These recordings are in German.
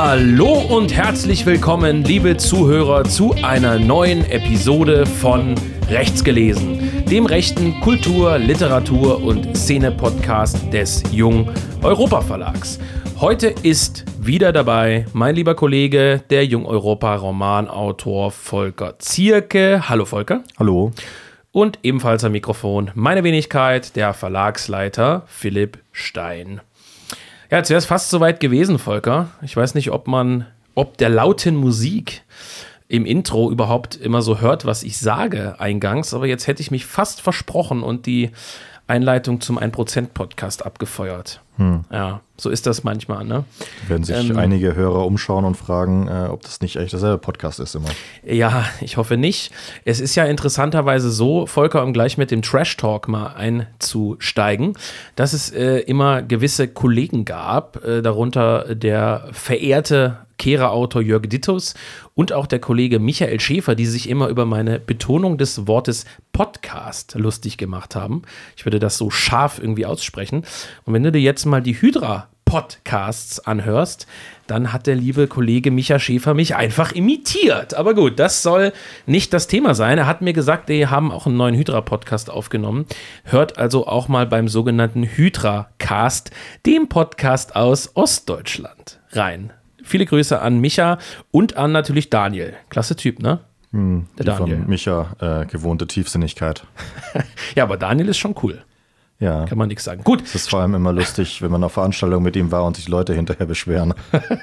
Hallo und herzlich willkommen, liebe Zuhörer, zu einer neuen Episode von Rechts gelesen, dem rechten Kultur-, Literatur- und Szene-Podcast des Jung Europa Verlags. Heute ist wieder dabei mein lieber Kollege, der Jung Europa Romanautor Volker Zierke. Hallo Volker. Hallo. Und ebenfalls am Mikrofon meine Wenigkeit, der Verlagsleiter Philipp Stein. Ja, jetzt wäre es fast soweit gewesen, Volker. Ich weiß nicht, ob der lauten Musik im Intro überhaupt immer so hört, was ich sage eingangs, aber jetzt hätte ich mich fast versprochen und die Einleitung zum 1%-Podcast abgefeuert. Ja, so ist das manchmal, ne? Werden sich einige Hörer umschauen und fragen, ob das nicht echt derselbe Podcast ist immer. Ja, ich hoffe nicht. Es ist ja interessanterweise so, Volker, um gleich mit dem Trash-Talk mal einzusteigen, dass es immer gewisse Kollegen gab, darunter der verehrte Kehrer-Autor Jörg Dittus und auch der Kollege Michael Schäfer, die sich immer über meine Betonung des Wortes Podcast lustig gemacht haben. Ich würde das so scharf irgendwie aussprechen. Und wenn du dir jetzt mal die Hydra-Podcasts anhörst, dann hat der liebe Kollege Micha Schäfer mich einfach imitiert. Aber gut, das soll nicht das Thema sein. Er hat mir gesagt, die haben auch einen neuen Hydra-Podcast aufgenommen. Hört also auch mal beim sogenannten Hydra-Cast, dem Podcast aus Ostdeutschland, rein. Viele Grüße an Micha und an natürlich Daniel. Klasse Typ, ne? Der Daniel. Von Micha gewohnte Tiefsinnigkeit. Ja, aber Daniel ist schon cool. Ja. Kann man nichts sagen. Gut. Es ist vor allem immer lustig, wenn man auf Veranstaltungen mit ihm war und sich Leute hinterher beschweren.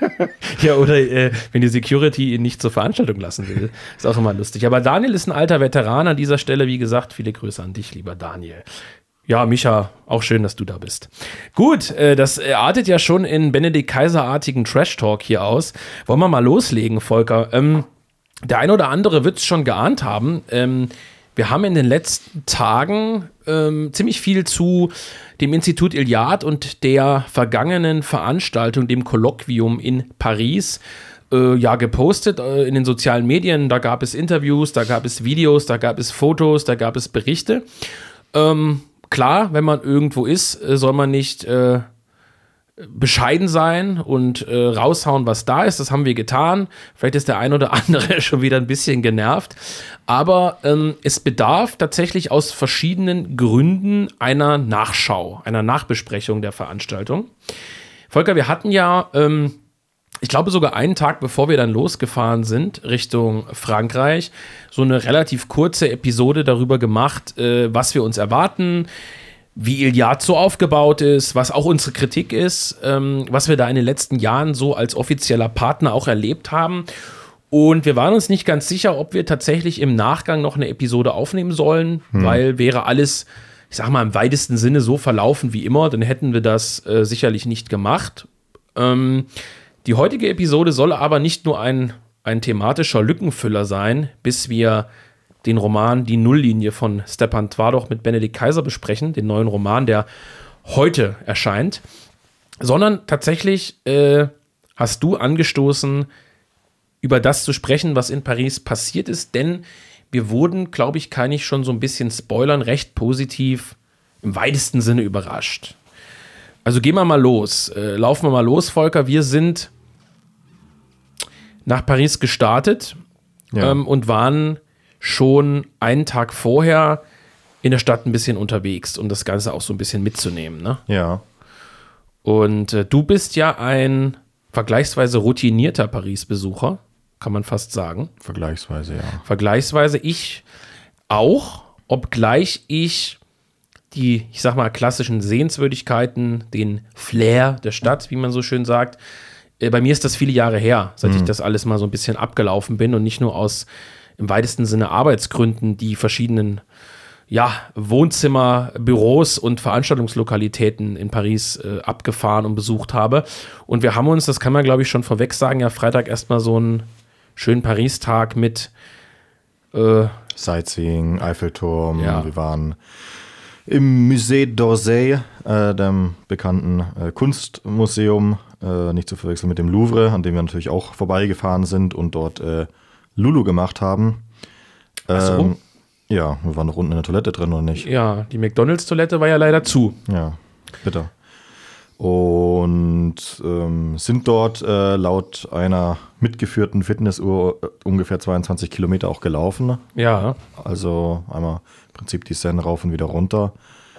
Ja, oder wenn die Security ihn nicht zur Veranstaltung lassen will. Ist auch immer lustig. Aber Daniel ist ein alter Veteran an dieser Stelle. Wie gesagt, viele Grüße an dich, lieber Daniel. Ja, Micha, auch schön, dass du da bist. Gut, das artet ja schon in Benedikt Kaiser-artigen Trash-Talk hier aus. Wollen wir mal loslegen, Volker? Der ein oder andere wird es schon geahnt haben. Wir haben in den letzten Tagen ziemlich viel zu dem Institut Iliad und der vergangenen Veranstaltung, dem Kolloquium in Paris, gepostet in den sozialen Medien. Da gab es Interviews, da gab es Videos, da gab es Fotos, da gab es Berichte. Klar, wenn man irgendwo ist, soll man nicht bescheiden sein und raushauen, was da ist. Das haben wir getan. Vielleicht ist der ein oder andere schon wieder ein bisschen genervt. Aber es bedarf tatsächlich aus verschiedenen Gründen einer Nachschau, einer Nachbesprechung der Veranstaltung. Volker, wir hatten ja, ich glaube sogar einen Tag bevor wir dann losgefahren sind Richtung Frankreich, so eine relativ kurze Episode darüber gemacht, was wir uns erwarten, wie Iliad so aufgebaut ist, was auch unsere Kritik ist, was wir da in den letzten Jahren so als offizieller Partner auch erlebt haben. Und wir waren uns nicht ganz sicher, ob wir tatsächlich im Nachgang noch eine Episode aufnehmen sollen, weil wäre alles, ich sag mal, im weitesten Sinne so verlaufen wie immer, dann hätten wir das sicherlich nicht gemacht. Die heutige Episode soll aber nicht nur ein thematischer Lückenfüller sein, bis wir den Roman Die Nulllinie von Stepan Twardoch mit Benedikt Kaiser besprechen, den neuen Roman, der heute erscheint, sondern tatsächlich hast du angestoßen, über das zu sprechen, was in Paris passiert ist, denn wir wurden, glaube ich, kann ich schon so ein bisschen spoilern, recht positiv im weitesten Sinne überrascht. Also gehen wir mal los, laufen wir mal los, Volker, wir sind nach Paris gestartet und waren schon einen Tag vorher in der Stadt ein bisschen unterwegs, um das Ganze auch so ein bisschen mitzunehmen, ne? Ja. Und du bist ja ein vergleichsweise routinierter Paris-Besucher, kann man fast sagen. Vergleichsweise, ja. Vergleichsweise ich auch, obgleich ich die, ich sag mal, klassischen Sehenswürdigkeiten, den Flair der Stadt, wie man so schön sagt, bei mir ist das viele Jahre her, seit ich das alles mal so ein bisschen abgelaufen bin und nicht nur aus im weitesten Sinne Arbeitsgründen die verschiedenen Wohnzimmer, Büros und Veranstaltungslokalitäten in Paris abgefahren und besucht habe. Und wir haben uns, das kann man glaube ich schon vorweg sagen, Freitag erstmal so einen schönen Paris-Tag mit Sightseeing, Eiffelturm, wir waren im Musée d'Orsay, dem bekannten Kunstmuseum, nicht zu verwechseln mit dem Louvre, an dem wir natürlich auch vorbeigefahren sind und dort Lulu gemacht haben. Ach so. Ja, wir waren noch unten in der Toilette drin, oder nicht? Ja, die McDonalds-Toilette war ja leider zu. Ja, bitter. und sind dort laut einer mitgeführten Fitnessuhr ungefähr 22 Kilometer auch gelaufen. Ja. Also einmal im Prinzip die Seine rauf und wieder runter.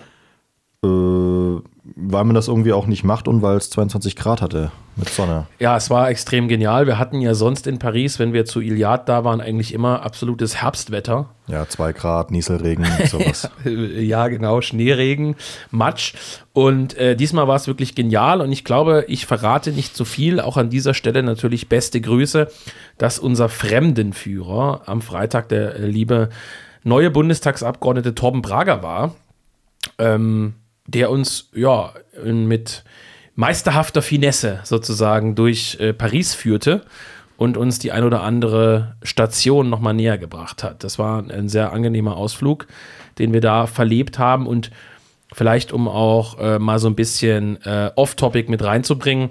Weil man das irgendwie auch nicht macht und weil es 22 Grad hatte mit Sonne. Ja, es war extrem genial. Wir hatten ja sonst in Paris, wenn wir zu Iliad da waren, eigentlich immer absolutes Herbstwetter. Ja, 2 Grad, Nieselregen, sowas. Ja, genau, Schneeregen, Matsch. Und diesmal war es wirklich genial. Und ich glaube, ich verrate nicht zu viel. Auch an dieser Stelle natürlich beste Grüße, dass unser Fremdenführer am Freitag der liebe neue Bundestagsabgeordnete Torben Brager war. Der uns ja mit meisterhafter Finesse sozusagen durch Paris führte und uns die ein oder andere Station nochmal näher gebracht hat. Das war ein sehr angenehmer Ausflug, den wir da verlebt haben und vielleicht um auch mal so ein bisschen Off-Topic mit reinzubringen.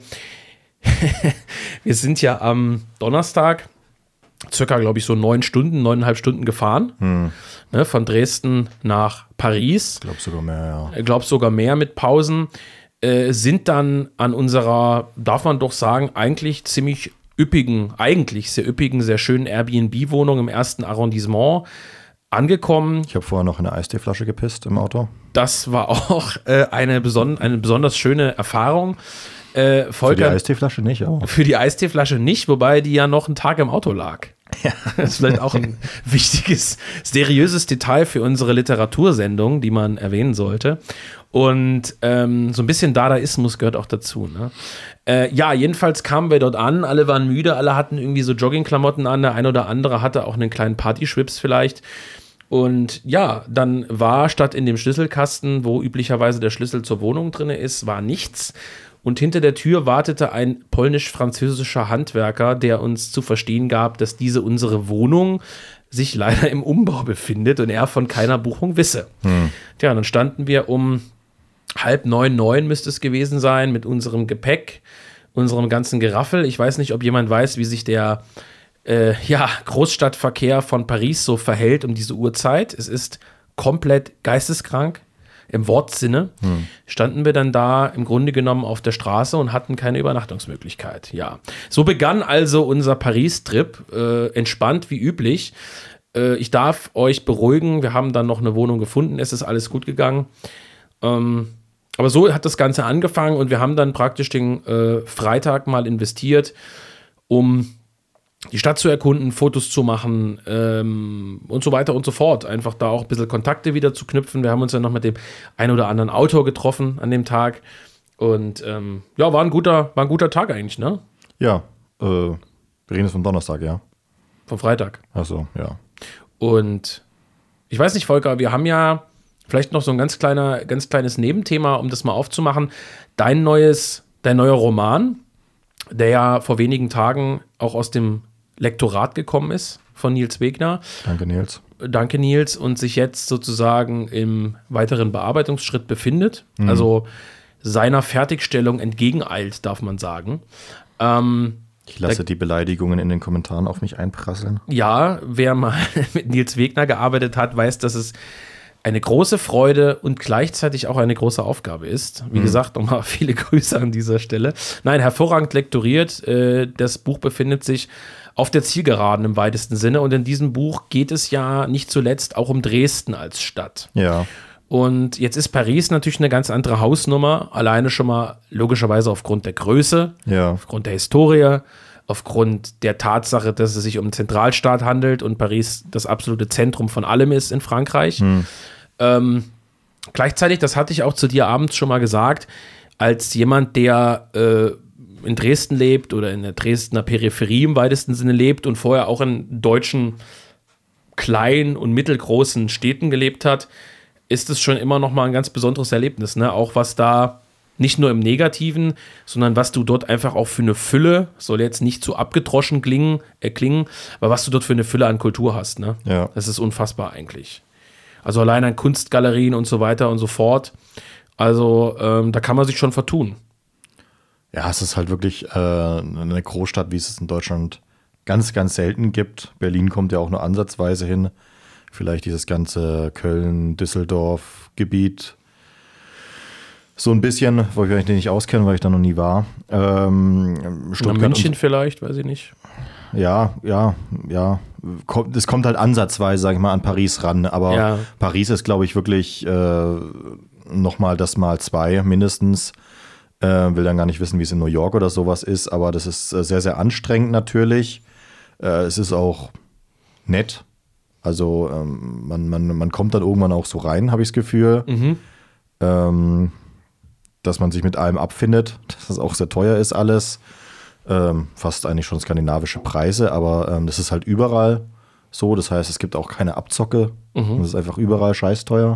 Wir sind ja am Donnerstag circa, glaube ich, so 9,5 Stunden gefahren. Ne, von Dresden nach Paris. Ich glaube sogar mehr, ja. Ich glaube sogar mehr mit Pausen. Sind dann an unserer, darf man doch sagen, eigentlich sehr üppigen, sehr schönen Airbnb-Wohnung im 1. Arrondissement angekommen. Ich habe vorher noch in eine Eisteeflasche gepisst im Auto. Das war auch eine besonders schöne Erfahrung. Volker, für die Eisteeflasche nicht, aber. Für die Eisteeflasche nicht, wobei die ja noch einen Tag im Auto lag. Ja. Das ist vielleicht auch ein wichtiges, seriöses Detail für unsere Literatursendung, die man erwähnen sollte. Und so ein bisschen Dadaismus gehört auch dazu. Ne? Ja, jedenfalls kamen wir dort an, alle waren müde, alle hatten irgendwie so Joggingklamotten an, der ein oder andere hatte auch einen kleinen Partyschwips vielleicht. Und ja, dann war statt in dem Schlüsselkasten, wo üblicherweise der Schlüssel zur Wohnung drin ist, war nichts. Und hinter der Tür wartete ein polnisch-französischer Handwerker, der uns zu verstehen gab, dass diese unsere Wohnung sich leider im Umbau befindet und er von keiner Buchung wisse. Tja, dann standen wir um 8:30 müsste es gewesen sein, mit unserem Gepäck, unserem ganzen Geraffel. Ich weiß nicht, ob jemand weiß, wie sich der Großstadtverkehr von Paris so verhält um diese Uhrzeit. Es ist komplett geisteskrank. Im Wortsinne, standen wir dann da im Grunde genommen auf der Straße und hatten keine Übernachtungsmöglichkeit. Ja, so begann also unser Paris-Trip, entspannt wie üblich. Ich darf euch beruhigen, wir haben dann noch eine Wohnung gefunden, es ist alles gut gegangen. Aber so hat das Ganze angefangen und wir haben dann praktisch den Freitag mal investiert, um die Stadt zu erkunden, Fotos zu machen und so weiter und so fort. Einfach da auch ein bisschen Kontakte wieder zu knüpfen. Wir haben uns dann noch mit dem ein oder anderen Autor getroffen an dem Tag. Und war ein guter Tag eigentlich, ne? Ja, wir reden jetzt vom Donnerstag, ja. Vom Freitag. Ach so, ja. Und ich weiß nicht, Volker, wir haben ja vielleicht noch so ein ganz kleines Nebenthema, um das mal aufzumachen. Dein neuer Roman, der ja vor wenigen Tagen auch aus dem Lektorat gekommen ist von Nils Wegner. Danke, Nils. Und sich jetzt sozusagen im weiteren Bearbeitungsschritt befindet. Also seiner Fertigstellung entgegeneilt, darf man sagen. Ich lasse die Beleidigungen in den Kommentaren auf mich einprasseln. Ja, wer mal mit Nils Wegner gearbeitet hat, weiß, dass es eine große Freude und gleichzeitig auch eine große Aufgabe ist. Wie gesagt, nochmal viele Grüße an dieser Stelle. Nein, hervorragend lektoriert. Das Buch befindet sich auf der Zielgeraden im weitesten Sinne. Und in diesem Buch geht es ja nicht zuletzt auch um Dresden als Stadt. Ja. Und jetzt ist Paris natürlich eine ganz andere Hausnummer. Alleine schon mal logischerweise aufgrund der Größe, aufgrund der Historie, aufgrund der Tatsache, dass es sich um einen Zentralstaat handelt und Paris das absolute Zentrum von allem ist in Frankreich. Gleichzeitig, das hatte ich auch zu dir abends schon mal gesagt, als jemand, der in Dresden lebt oder in der Dresdner Peripherie im weitesten Sinne lebt und vorher auch in deutschen kleinen und mittelgroßen Städten gelebt hat, ist es schon immer noch mal ein ganz besonderes Erlebnis, ne? Auch was da nicht nur im Negativen, sondern was du dort einfach auch für eine Fülle, soll jetzt nicht zu abgedroschen klingen, aber was du dort für eine Fülle an Kultur hast, ne? Ja. Das ist unfassbar eigentlich. Also allein an Kunstgalerien und so weiter und so fort. Also da kann man sich schon vertun. Ja, es ist halt wirklich eine Großstadt, wie es in Deutschland ganz, ganz selten gibt. Berlin kommt ja auch nur ansatzweise hin. Vielleicht dieses ganze Köln-Düsseldorf-Gebiet. So ein bisschen, wo ich mich nicht auskenne, weil ich da noch nie war. Stuttgart München vielleicht, weiß ich nicht. Ja. Das kommt halt ansatzweise, sag ich mal, an Paris ran. Aber Paris ist, glaube ich, wirklich nochmal das mal 2 mindestens. Will dann gar nicht wissen, wie es in New York oder sowas ist. Aber das ist sehr, sehr anstrengend natürlich. Es ist auch nett. Also man kommt dann irgendwann auch so rein, habe ich das Gefühl. Dass man sich mit allem abfindet, dass es auch sehr teuer ist alles. Fast eigentlich schon skandinavische Preise, aber das ist halt überall so. Das heißt, es gibt auch keine Abzocke. Es ist einfach überall scheißteuer.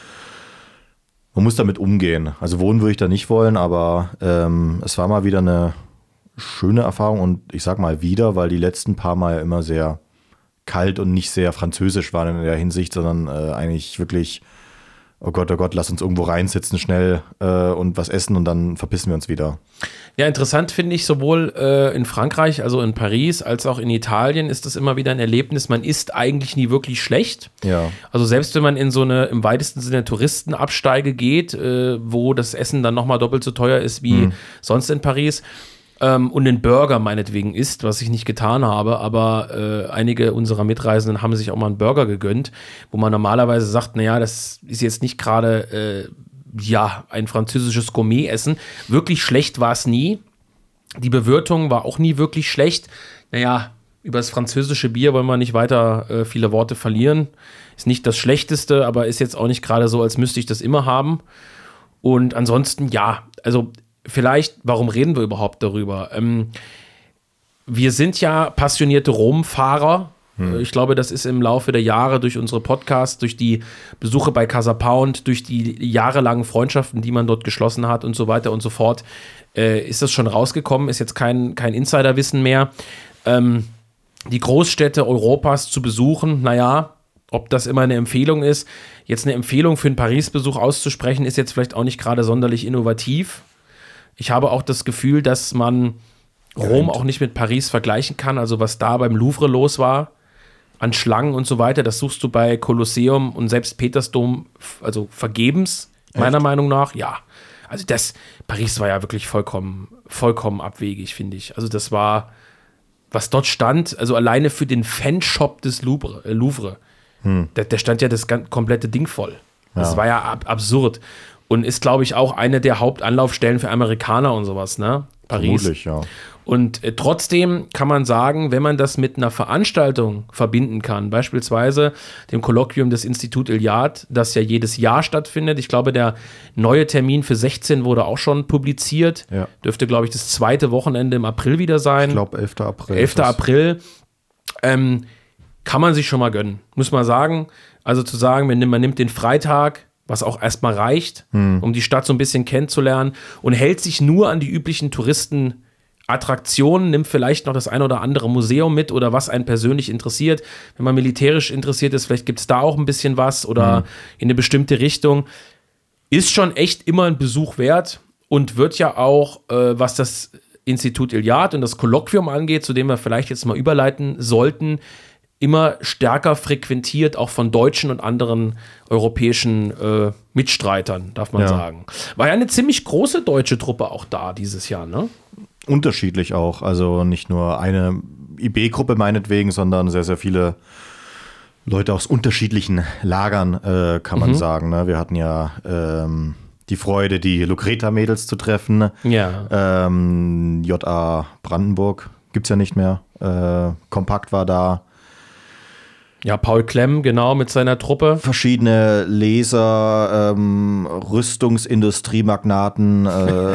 Man muss damit umgehen. Also wohnen würde ich da nicht wollen, aber es war mal wieder eine schöne Erfahrung und ich sag mal wieder, weil die letzten paar Mal immer sehr kalt und nicht sehr französisch waren in der Hinsicht, sondern eigentlich wirklich oh Gott, lass uns irgendwo reinsitzen schnell und was essen und dann verpissen wir uns wieder. Ja, interessant finde ich, sowohl in Frankreich, also in Paris, als auch in Italien ist das immer wieder ein Erlebnis. Man isst eigentlich nie wirklich schlecht. Ja. Also selbst wenn man in so eine, im weitesten Sinne Touristenabsteige geht, wo das Essen dann nochmal doppelt so teuer ist wie sonst in Paris, und den Burger meinetwegen isst, was ich nicht getan habe, aber einige unserer Mitreisenden haben sich auch mal einen Burger gegönnt, wo man normalerweise sagt, naja, das ist jetzt nicht gerade ein französisches Gourmet-Essen. Wirklich schlecht war es nie. Die Bewirtung war auch nie wirklich schlecht. Naja, über das französische Bier wollen wir nicht weiter viele Worte verlieren. Ist nicht das Schlechteste, aber ist jetzt auch nicht gerade so, als müsste ich das immer haben. Und ansonsten, ja, also vielleicht, warum reden wir überhaupt darüber? Wir sind ja passionierte Rom-Fahrer. Ich glaube, das ist im Laufe der Jahre durch unsere Podcasts, durch die Besuche bei Casa Pound, durch die jahrelangen Freundschaften, die man dort geschlossen hat und so weiter und so fort, ist das schon rausgekommen, ist jetzt kein Insiderwissen mehr. Die Großstädte Europas zu besuchen, naja, ob das immer eine Empfehlung ist. Jetzt eine Empfehlung für einen Paris-Besuch auszusprechen, ist jetzt vielleicht auch nicht gerade sonderlich innovativ. Ich habe auch das Gefühl, dass man Rom auch nicht mit Paris vergleichen kann. Also was da beim Louvre los war, an Schlangen und so weiter, das suchst du bei Kolosseum und selbst Petersdom, also vergebens, meiner Meinung nach. Ja, also Paris war ja wirklich vollkommen abwegig, finde ich. Also das war, was dort stand, also alleine für den Fanshop des Louvre, der stand ja das komplette Ding voll. Das war ja absurd. Und ist, glaube ich, auch eine der Hauptanlaufstellen für Amerikaner und sowas, ne? Paris. Vermutlich, ja. Und trotzdem kann man sagen, wenn man das mit einer Veranstaltung verbinden kann, beispielsweise dem Kolloquium des Institut Iliad, das ja jedes Jahr stattfindet. Ich glaube, der neue Termin für 16 wurde auch schon publiziert. Ja. Dürfte, glaube ich, das zweite Wochenende im April wieder sein. Ich glaube, 11. April. 11. April. Kann man sich schon mal gönnen, muss man sagen. Also zu sagen, man nimmt den Freitag, was auch erstmal reicht, um die Stadt so ein bisschen kennenzulernen und hält sich nur an die üblichen Touristenattraktionen, nimmt vielleicht noch das ein oder andere Museum mit oder was einen persönlich interessiert. Wenn man militärisch interessiert ist, vielleicht gibt es da auch ein bisschen was oder in eine bestimmte Richtung. Ist schon echt immer ein Besuch wert und wird ja auch, was das Institut Iliad und das Kolloquium angeht, zu dem wir vielleicht jetzt mal überleiten sollten, immer stärker frequentiert, auch von deutschen und anderen europäischen Mitstreitern, darf man sagen. War ja eine ziemlich große deutsche Truppe auch da dieses Jahr, ne? Unterschiedlich auch, also nicht nur eine IB-Gruppe meinetwegen, sondern sehr, sehr viele Leute aus unterschiedlichen Lagern, kann man sagen. Ne? Wir hatten ja die Freude, die Lucreta-Mädels zu treffen. Ja. JA Brandenburg gibt es ja nicht mehr. Kompakt war da. Ja, Paul Klemm, genau, mit seiner Truppe. Verschiedene Leser, Rüstungsindustriemagnaten,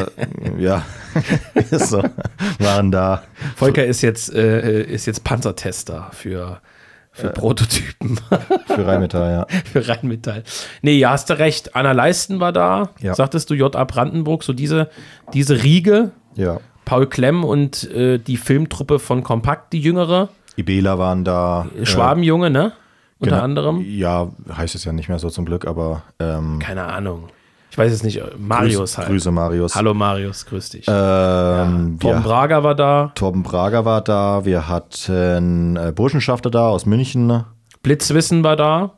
so, waren da. Volker ist jetzt Panzertester für Prototypen. Für Rheinmetall, ja. Für Rheinmetall. Nee, ja, hast du recht. Anna Leisten war da, sagtest du, JA Brandenburg, so diese Riege. Ja. Paul Klemm und die Filmtruppe von Kompakt, die jüngere. Ibela waren da. Schwabenjunge, ne? Unter anderem. Ja, heißt es ja nicht mehr so zum Glück, aber. Keine Ahnung. Ich weiß es nicht. Marius halt. Grüße, Marius. Hallo Marius, grüß dich. Torben Brager war da. Torben Brager war da. Wir hatten Burschenschafter da aus München. Blitzwissen war da.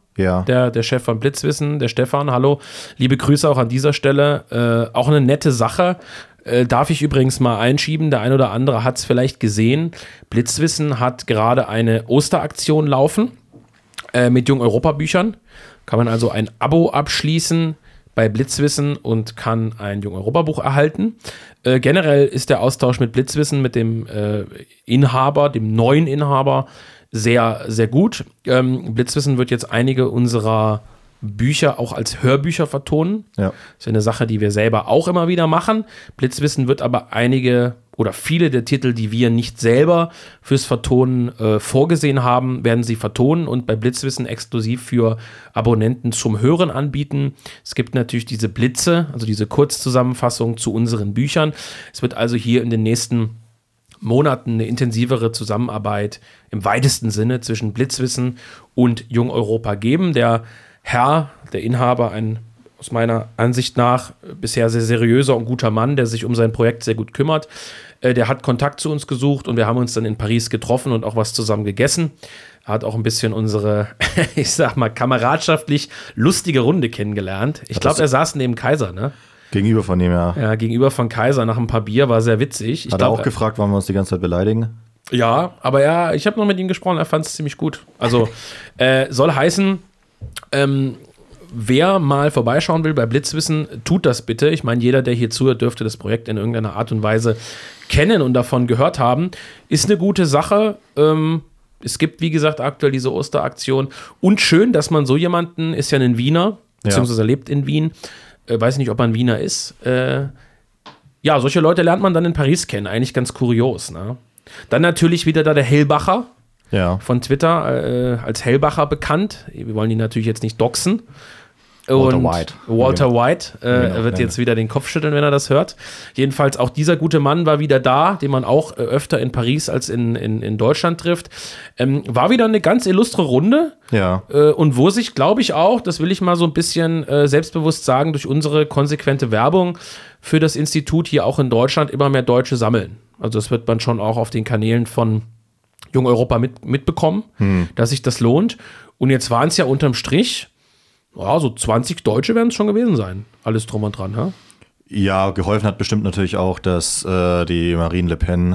Ja. Der Chef von Blitzwissen, der Stefan, hallo. Liebe Grüße auch an dieser Stelle. Auch eine nette Sache. Darf ich übrigens mal einschieben, der ein oder andere hat es vielleicht gesehen. Blitzwissen hat gerade eine Osteraktion laufen mit Jung-Europa-Büchern. Kann man also ein Abo abschließen bei Blitzwissen und kann ein Jung-Europa-Buch erhalten. Generell ist der Austausch mit Blitzwissen, mit dem Inhaber, dem neuen Inhaber, sehr, sehr gut. Blitzwissen wird jetzt einige unserer Bücher auch als Hörbücher vertonen. Ja. Das ist eine Sache, die wir selber auch immer wieder machen. Blitzwissen wird aber einige oder viele der Titel, die wir nicht selber fürs Vertonen vorgesehen haben, werden sie vertonen und bei Blitzwissen exklusiv für Abonnenten zum Hören anbieten. Es gibt natürlich diese Blitze, also diese Kurzzusammenfassung zu unseren Büchern. Es wird also hier in den nächsten Monaten eine intensivere Zusammenarbeit im weitesten Sinne zwischen Blitzwissen und Jung Europa geben. Der Herr, der Inhaber, ein aus meiner Ansicht nach bisher sehr seriöser und guter Mann, der sich um sein Projekt sehr gut kümmert, der hat Kontakt zu uns gesucht und wir haben uns dann in Paris getroffen und auch was zusammen gegessen. Er hat auch ein bisschen unsere, ich sag mal, kameradschaftlich lustige Runde kennengelernt. Ich glaube, er saß neben Kaiser, ne? Gegenüber von ihm, ja. Ja, gegenüber von Kaiser nach ein paar Bier, war sehr witzig. Hat er auch gefragt, warum wir uns die ganze Zeit beleidigen? Ja, aber ja, ich habe noch mit ihm gesprochen, er fand es ziemlich gut. Also soll heißen, wer mal vorbeischauen will bei Blitzwissen, tut das bitte. Ich meine, jeder, der hier zuhört, dürfte das Projekt in irgendeiner Art und Weise kennen und davon gehört haben. Ist eine gute Sache. Es gibt, wie gesagt, aktuell diese Osteraktion. Und schön, dass man so jemanden, ist ja ein Wiener, beziehungsweise lebt in Wien, weiß nicht, ob er ein Wiener ist. Ja, solche Leute lernt man dann in Paris kennen. Eigentlich ganz kurios. Ne? Dann natürlich wieder da der Hellbacher. Ja. Von Twitter als Hellbacher bekannt. Wir wollen ihn natürlich jetzt nicht doxen. Walter White wird jetzt wieder den Kopf schütteln, wenn er das hört. Jedenfalls auch dieser gute Mann war wieder da, den man auch öfter in Paris als in Deutschland trifft. War wieder eine ganz illustre Runde. Ja. Und wo sich, glaube ich auch, das will ich mal so ein bisschen selbstbewusst sagen, durch unsere konsequente Werbung für das Institut hier auch in Deutschland immer mehr Deutsche sammeln. Also das wird man schon auch auf den Kanälen von Jung Europa mitbekommen, dass sich das lohnt. Und jetzt waren es ja unterm Strich, so 20 Deutsche werden es schon gewesen sein. Alles drum und dran, ha? Ja, geholfen hat bestimmt natürlich auch, dass die Marine Le Pen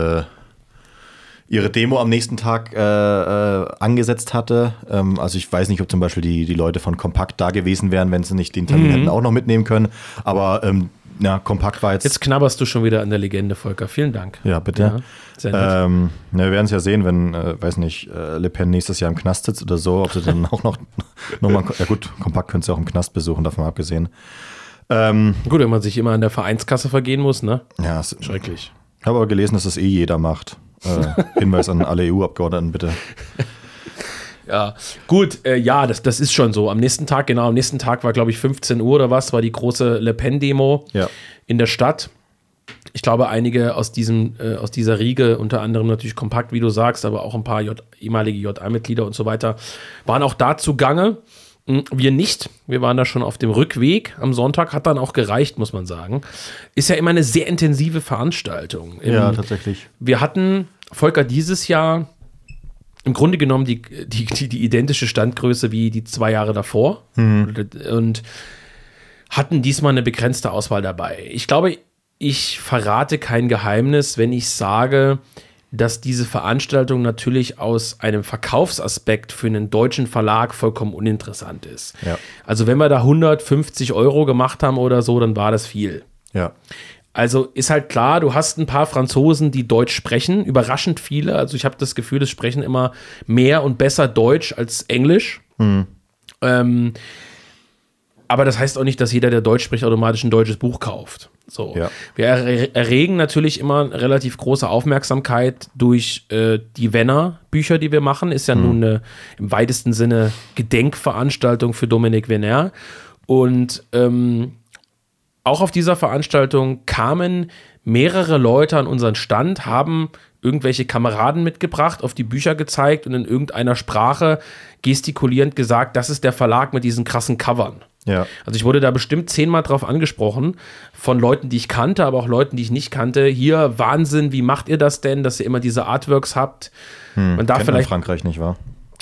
ihre Demo am nächsten Tag angesetzt hatte. Also ich weiß nicht, ob zum Beispiel die Leute von Kompakt da gewesen wären, wenn sie nicht den Termin hätten auch noch mitnehmen können. Aber Kompakt war jetzt... Jetzt knabberst du schon wieder an der Legende, Volker. Vielen Dank. Ja, bitte. Ja, sehr nett. Wir werden es ja sehen, wenn, Le Pen nächstes Jahr im Knast sitzt oder so, ob sie dann auch noch mal... Ja gut, Kompakt könnt ihr auch im Knast besuchen, davon abgesehen. Gut, wenn man sich immer an der Vereinskasse vergehen muss, ne? Ja, schrecklich. Ich habe aber gelesen, dass das jeder macht. Hinweis an alle EU-Abgeordneten, bitte. Ja, gut, das ist schon so. Am nächsten Tag war, glaube ich, 15 Uhr oder was, war die große Le Pen-Demo in der Stadt. Ich glaube, einige aus dieser Riege, unter anderem natürlich Kompakt, wie du sagst, aber auch ein paar ehemalige JA-Mitglieder und so weiter, waren auch da zugange. Wir nicht. Wir waren da schon auf dem Rückweg am Sonntag. Hat dann auch gereicht, muss man sagen. Ist ja immer eine sehr intensive Veranstaltung. Ja, tatsächlich. Wir hatten, Volker, dieses Jahr im Grunde genommen die identische Standgröße wie die 2 Jahre davor und hatten diesmal eine begrenzte Auswahl dabei. Ich glaube, ich verrate kein Geheimnis, wenn ich sage, dass diese Veranstaltung natürlich aus einem Verkaufsaspekt für einen deutschen Verlag vollkommen uninteressant ist. Ja. Also wenn wir da 150 € gemacht haben oder so, dann war das viel. Ja. Also ist halt klar, du hast ein paar Franzosen, die Deutsch sprechen, überraschend viele. Also ich habe das Gefühl, es sprechen immer mehr und besser Deutsch als Englisch. Aber das heißt auch nicht, dass jeder, der Deutsch spricht, automatisch ein deutsches Buch kauft. So. Ja. Wir erregen natürlich immer relativ große Aufmerksamkeit durch die Venner-Bücher, die wir machen. Ist ja nun eine im weitesten Sinne Gedenkveranstaltung für Dominik Venner. Und auch auf dieser Veranstaltung kamen mehrere Leute an unseren Stand, haben irgendwelche Kameraden mitgebracht, auf die Bücher gezeigt und in irgendeiner Sprache gestikulierend gesagt, das ist der Verlag mit diesen krassen Covern. Ja. Also ich wurde da bestimmt 10-mal drauf angesprochen, von Leuten, die ich kannte, aber auch Leuten, die ich nicht kannte. Hier, Wahnsinn, wie macht ihr das denn, dass ihr immer diese Artworks habt? Man darf vielleicht in Frankreich nicht, wahr?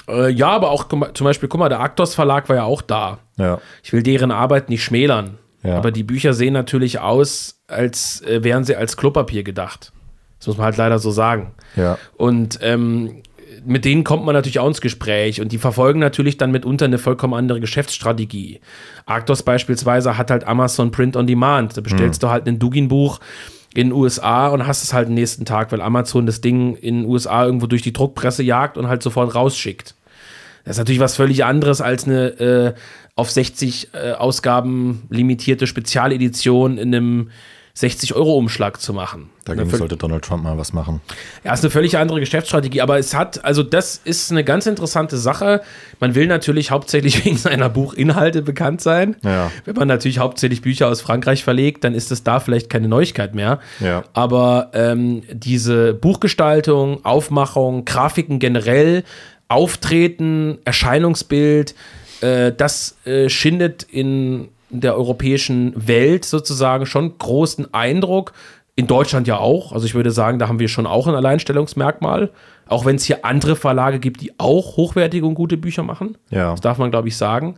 Ja, aber auch zum Beispiel, guck mal, der Actos Verlag war ja auch da. Ja. Ich will deren Arbeit nicht schmälern. Ja. Aber die Bücher sehen natürlich aus, als wären sie als Klopapier gedacht. Das muss man halt leider so sagen. Ja. Und mit denen kommt man natürlich auch ins Gespräch. Und die verfolgen natürlich dann mitunter eine vollkommen andere Geschäftsstrategie. Actos beispielsweise hat halt Amazon Print on Demand. Da bestellst du halt ein Dugin-Buch in den USA und hast es halt den nächsten Tag, weil Amazon das Ding in den USA irgendwo durch die Druckpresse jagt und halt sofort rausschickt. Das ist natürlich was völlig anderes als eine auf 60 Ausgaben limitierte Spezialedition in einem 60-Euro-Umschlag zu machen. Dagegen sollte Donald Trump mal was machen. Ja, ist eine völlig andere Geschäftsstrategie, aber das ist eine ganz interessante Sache. Man will natürlich hauptsächlich wegen seiner Buchinhalte bekannt sein. Ja. Wenn man natürlich hauptsächlich Bücher aus Frankreich verlegt, dann ist es da vielleicht keine Neuigkeit mehr. Ja. Aber diese Buchgestaltung, Aufmachung, Grafiken generell, Auftreten, Erscheinungsbild, das schindet in der europäischen Welt sozusagen schon großen Eindruck. In Deutschland ja auch. Also ich würde sagen, da haben wir schon auch ein Alleinstellungsmerkmal. Auch wenn es hier andere Verlage gibt, die auch hochwertige und gute Bücher machen. Ja. Das darf man, glaube ich, sagen.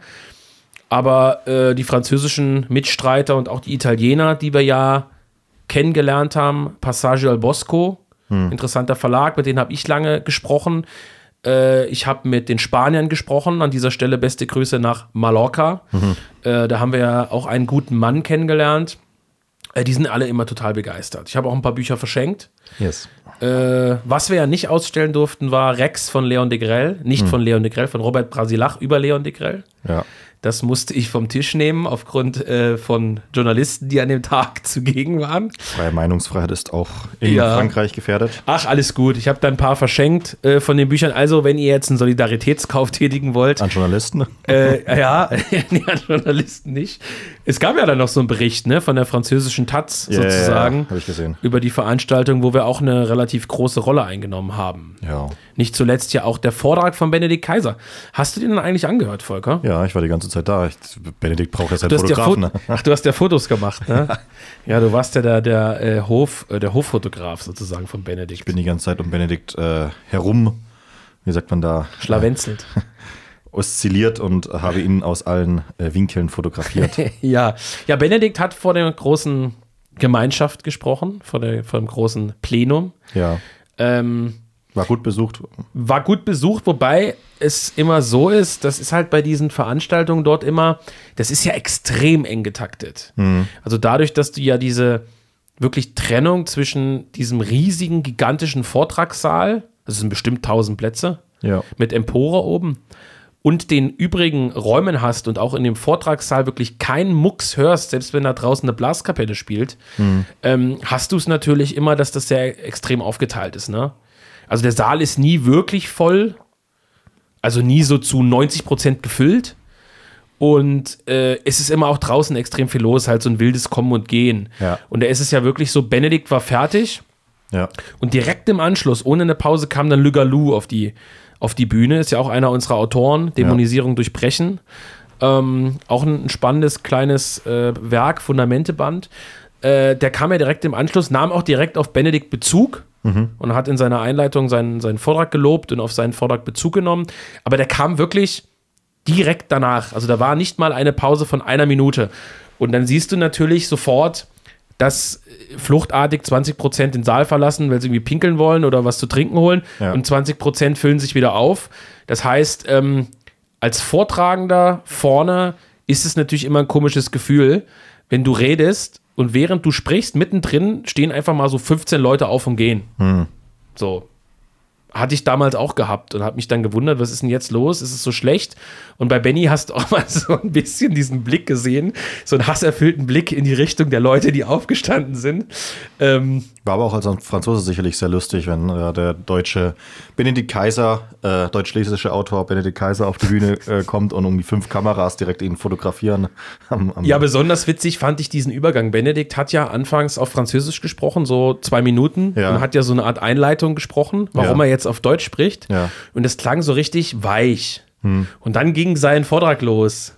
Aber die französischen Mitstreiter und auch die Italiener, die wir ja kennengelernt haben, Passage al Bosco, interessanter Verlag, mit denen habe ich lange gesprochen. Ich habe mit den Spaniern gesprochen, an dieser Stelle beste Grüße nach Mallorca. Da haben wir ja auch einen guten Mann kennengelernt. Die sind alle immer total begeistert. Ich habe auch ein paar Bücher verschenkt. Yes. Was wir ja nicht ausstellen durften, war Rex von Leon Degrelle. Nicht von Leon Degrelle, von Robert Brasilach über Leon Degrelle. Ja. Das musste ich vom Tisch nehmen, aufgrund von Journalisten, die an dem Tag zugegen waren. Freie Meinungsfreiheit ist auch in Frankreich gefährdet. Ach, alles gut. Ich habe da ein paar verschenkt von den Büchern. Also, wenn ihr jetzt einen Solidaritätskauf tätigen wollt. An Journalisten? Ja, nee, an Journalisten nicht. Es gab ja dann noch so einen Bericht, ne, von der französischen Taz sozusagen. Ja, habe ich gesehen. Über die Veranstaltung, wo wir auch eine relativ große Rolle eingenommen haben. Ja. Nicht zuletzt ja auch der Vortrag von Benedikt Kaiser. Hast du den dann eigentlich angehört, Volker? Ja, ich war die ganze Zeit da. Benedikt braucht ja seinen Fotografen. Ne? Ach, du hast ja Fotos gemacht, ne? Ja, du warst ja der Hoffotograf sozusagen von Benedikt. Ich bin die ganze Zeit um Benedikt herum, wie sagt man da? Schlawenzelt. Oszilliert und habe ihn aus allen Winkeln fotografiert. Ja, Benedikt hat vor der großen Gemeinschaft gesprochen, vor dem großen Plenum. Ja. War gut besucht. War gut besucht, wobei es immer so ist, das ist halt bei diesen Veranstaltungen dort immer, das ist ja extrem eng getaktet. Also dadurch, dass du ja diese wirklich Trennung zwischen diesem riesigen, gigantischen Vortragssaal, das sind bestimmt 1000 Plätze, mit Empore oben, und den übrigen Räumen hast und auch in dem Vortragssaal wirklich keinen Mucks hörst, selbst wenn da draußen eine Blaskapelle spielt, hast du es natürlich immer, dass das sehr extrem aufgeteilt ist, ne? Also der Saal ist nie wirklich voll, also nie so zu 90% gefüllt. Und es ist immer auch draußen extrem viel los, halt so ein wildes Kommen und Gehen. Ja. Und da ist es ja wirklich so, Benedikt war fertig. Ja. Und direkt im Anschluss, ohne eine Pause, kam dann Le Gallou auf die Bühne. Ist ja auch einer unserer Autoren, Dämonisierung durchbrechen. Auch ein spannendes kleines Werk, Fundamenteband. Der kam ja direkt im Anschluss, nahm auch direkt auf Benedikt Bezug. Und hat in seiner Einleitung seinen Vortrag gelobt und auf seinen Vortrag Bezug genommen. Aber der kam wirklich direkt danach. Also da war nicht mal eine Pause von 1 Minute. Und dann siehst du natürlich sofort, dass fluchtartig 20% den Saal verlassen, weil sie irgendwie pinkeln wollen oder was zu trinken holen. Ja. Und 20% füllen sich wieder auf. Das heißt, als Vortragender vorne ist es natürlich immer ein komisches Gefühl, wenn du redest und während du sprichst, mittendrin stehen einfach mal so 15 Leute auf und gehen. So. Hatte ich damals auch gehabt und habe mich dann gewundert, was ist denn jetzt los? Ist es so schlecht? Und bei Benny hast du auch mal so ein bisschen diesen Blick gesehen, so einen hasserfüllten Blick in die Richtung der Leute, die aufgestanden sind. War aber auch als Franzose sicherlich sehr lustig, wenn der deutsche Benedikt Kaiser, deutsch-schlesische Autor Benedikt Kaiser auf die Bühne kommt und um die 5 Kameras direkt ihn fotografieren. Ja, besonders witzig fand ich diesen Übergang. Benedikt hat ja anfangs auf Französisch gesprochen, so 2 Minuten, und hat ja so eine Art Einleitung gesprochen, warum er jetzt auf Deutsch spricht. Ja. Und es klang so richtig weich. Und dann ging sein Vortrag los.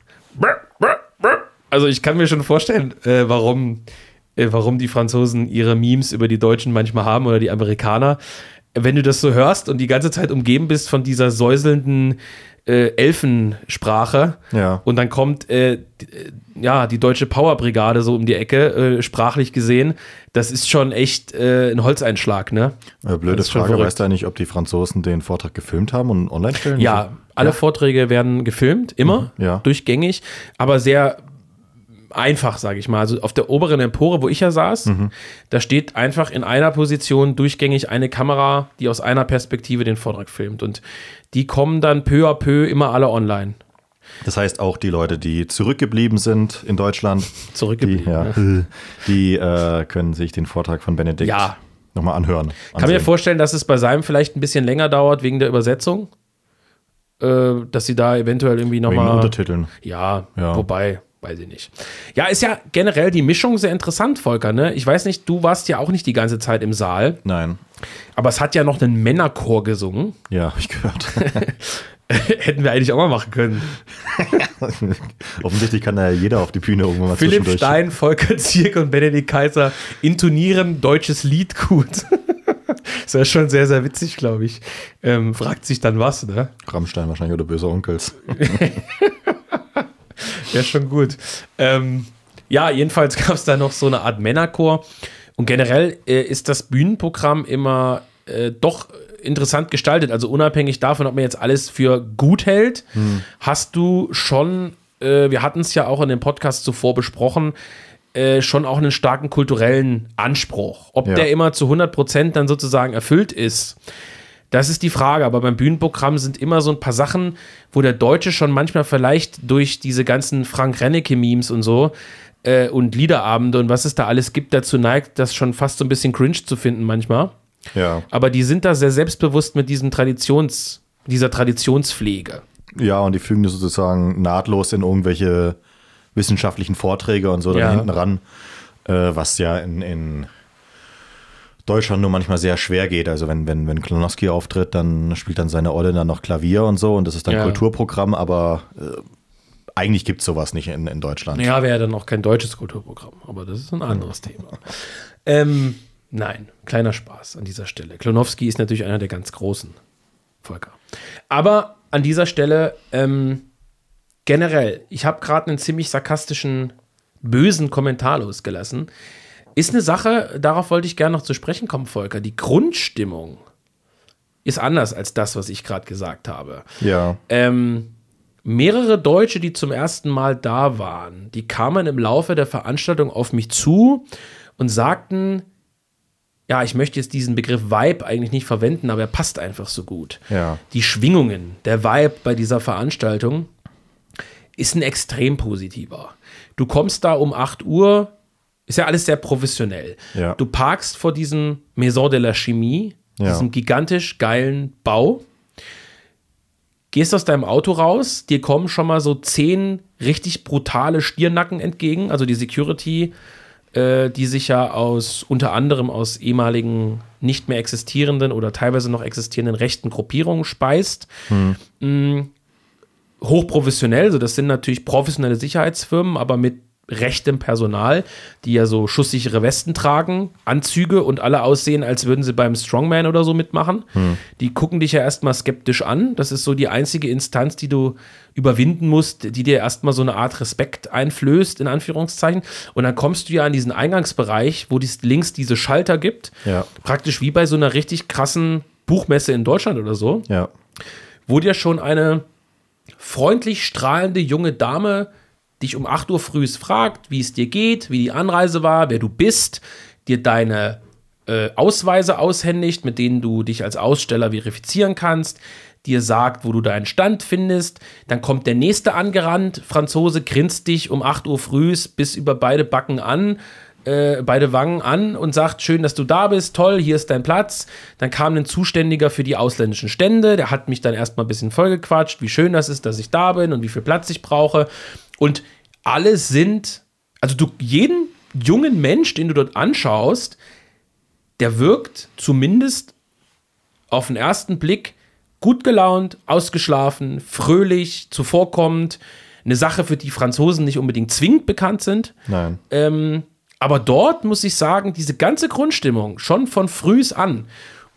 Also ich kann mir schon vorstellen, warum die Franzosen ihre Memes über die Deutschen manchmal haben oder die Amerikaner. wenn du das so hörst und die ganze Zeit umgeben bist von dieser säuselnden Elfensprache und dann kommt die deutsche Powerbrigade so um die Ecke, sprachlich gesehen, das ist schon echt ein Holzeinschlag, ne? Blöde Frage, weißt du eigentlich, ob die Franzosen den Vortrag gefilmt haben und online stellen? Ja, alle Vorträge werden gefilmt, immer, durchgängig, aber sehr einfach, sage ich mal. Also auf der oberen Empore, wo ich ja saß, da steht einfach in einer Position durchgängig eine Kamera, die aus einer Perspektive den Vortrag filmt. Und die kommen dann peu à peu immer alle online. Das heißt, auch die Leute, die zurückgeblieben sind in Deutschland, die können sich den Vortrag von Benedikt nochmal anhören. Kann mir vorstellen, dass es bei seinem vielleicht ein bisschen länger dauert wegen der Übersetzung. Dass sie da eventuell irgendwie nochmal... Wegen Untertiteln. Ja, wobei... Weiß ich nicht. Ja, ist ja generell die Mischung sehr interessant, Volker, ne? Ich weiß nicht, du warst ja auch nicht die ganze Zeit im Saal. Nein. Aber es hat ja noch einen Männerchor gesungen. Ja, habe ich gehört. Hätten wir eigentlich auch mal machen können. Offensichtlich kann da ja jeder auf die Bühne irgendwann mal Philipp Stein, Volker Zierk und Benedikt Kaiser intonieren deutsches Lied gut. Das wäre schon sehr, sehr witzig, glaube ich. Fragt sich dann was, ne? Rammstein wahrscheinlich oder Böse Onkels. Ja, schon gut. Jedenfalls gab es da noch so eine Art Männerchor. Und generell ist das Bühnenprogramm immer doch interessant gestaltet. Also unabhängig davon, ob man jetzt alles für gut hält, hast du schon, wir hatten es ja auch in dem Podcast zuvor besprochen, schon auch einen starken kulturellen Anspruch. Ob der immer zu 100% dann sozusagen erfüllt ist, das ist die Frage, aber beim Bühnenprogramm sind immer so ein paar Sachen, wo der Deutsche schon manchmal vielleicht durch diese ganzen Frank-Rennecke-Memes und so und Liederabende und was es da alles gibt, dazu neigt, das schon fast so ein bisschen cringe zu finden manchmal. Ja. Aber die sind da sehr selbstbewusst mit dieser Traditionspflege. Ja, und die fügen das sozusagen nahtlos in irgendwelche wissenschaftlichen Vorträge und so da hinten ran, was ja in Deutschland nur manchmal sehr schwer geht. Also wenn Klonowski auftritt, dann spielt dann seine Olle dann noch Klavier und so und das ist dann Kulturprogramm, aber eigentlich gibt es sowas nicht in Deutschland. Ja, wäre dann auch kein deutsches Kulturprogramm, aber das ist ein anderes Thema. Nein, kleiner Spaß an dieser Stelle. Klonowski ist natürlich einer der ganz großen, Volker. Aber an dieser Stelle generell, ich habe gerade einen ziemlich sarkastischen, bösen Kommentar losgelassen. Ist eine Sache, darauf wollte ich gerne noch zu sprechen kommen, Volker. Die Grundstimmung ist anders als das, was ich gerade gesagt habe. Ja. Mehrere Deutsche, die zum ersten Mal da waren, die kamen im Laufe der Veranstaltung auf mich zu und sagten, ja, ich möchte jetzt diesen Begriff Vibe eigentlich nicht verwenden, aber er passt einfach so gut. Ja. Die Schwingungen, der Vibe bei dieser Veranstaltung ist ein extrem positiver. Du kommst da um 8 Uhr, ist ja alles sehr professionell. Ja. Du parkst vor diesem Maison de la Chimie, diesem gigantisch geilen Bau, gehst aus deinem Auto raus, dir kommen schon mal so 10 richtig brutale Stirnacken entgegen, also die Security, die sich ja unter anderem aus ehemaligen nicht mehr existierenden oder teilweise noch existierenden rechten Gruppierungen speist. Hochprofessionell, also das sind natürlich professionelle Sicherheitsfirmen, aber mit rechtem Personal, die ja so schusssichere Westen tragen, Anzüge und alle aussehen, als würden sie beim Strongman oder so mitmachen. Die gucken dich ja erstmal skeptisch an. Das ist so die einzige Instanz, die du überwinden musst, die dir erstmal so eine Art Respekt einflößt, in Anführungszeichen. Und dann kommst du ja an diesen Eingangsbereich, wo es links diese Schalter gibt. Ja. Praktisch wie bei so einer richtig krassen Buchmesse in Deutschland oder so. Ja. Wo dir schon eine freundlich strahlende junge Dame dich um 8 Uhr früh fragt, wie es dir geht, wie die Anreise war, wer du bist, dir deine Ausweise aushändigt, mit denen du dich als Aussteller verifizieren kannst, dir sagt, wo du deinen Stand findest, dann kommt der Nächste angerannt, Franzose grinst dich um 8 Uhr früh bis über beide Wangen an und sagt, schön, dass du da bist, toll, hier ist dein Platz. Dann kam ein Zuständiger für die ausländischen Stände, der hat mich dann erstmal ein bisschen vollgequatscht, wie schön das ist, dass ich da bin und wie viel Platz ich brauche. Und alle sind, also jeden jungen Mensch, den du dort anschaust, der wirkt zumindest auf den ersten Blick gut gelaunt, ausgeschlafen, fröhlich, zuvorkommend. Eine Sache, für die Franzosen nicht unbedingt zwingend bekannt sind. Nein. Aber dort muss ich sagen, diese ganze Grundstimmung, schon von frühs an,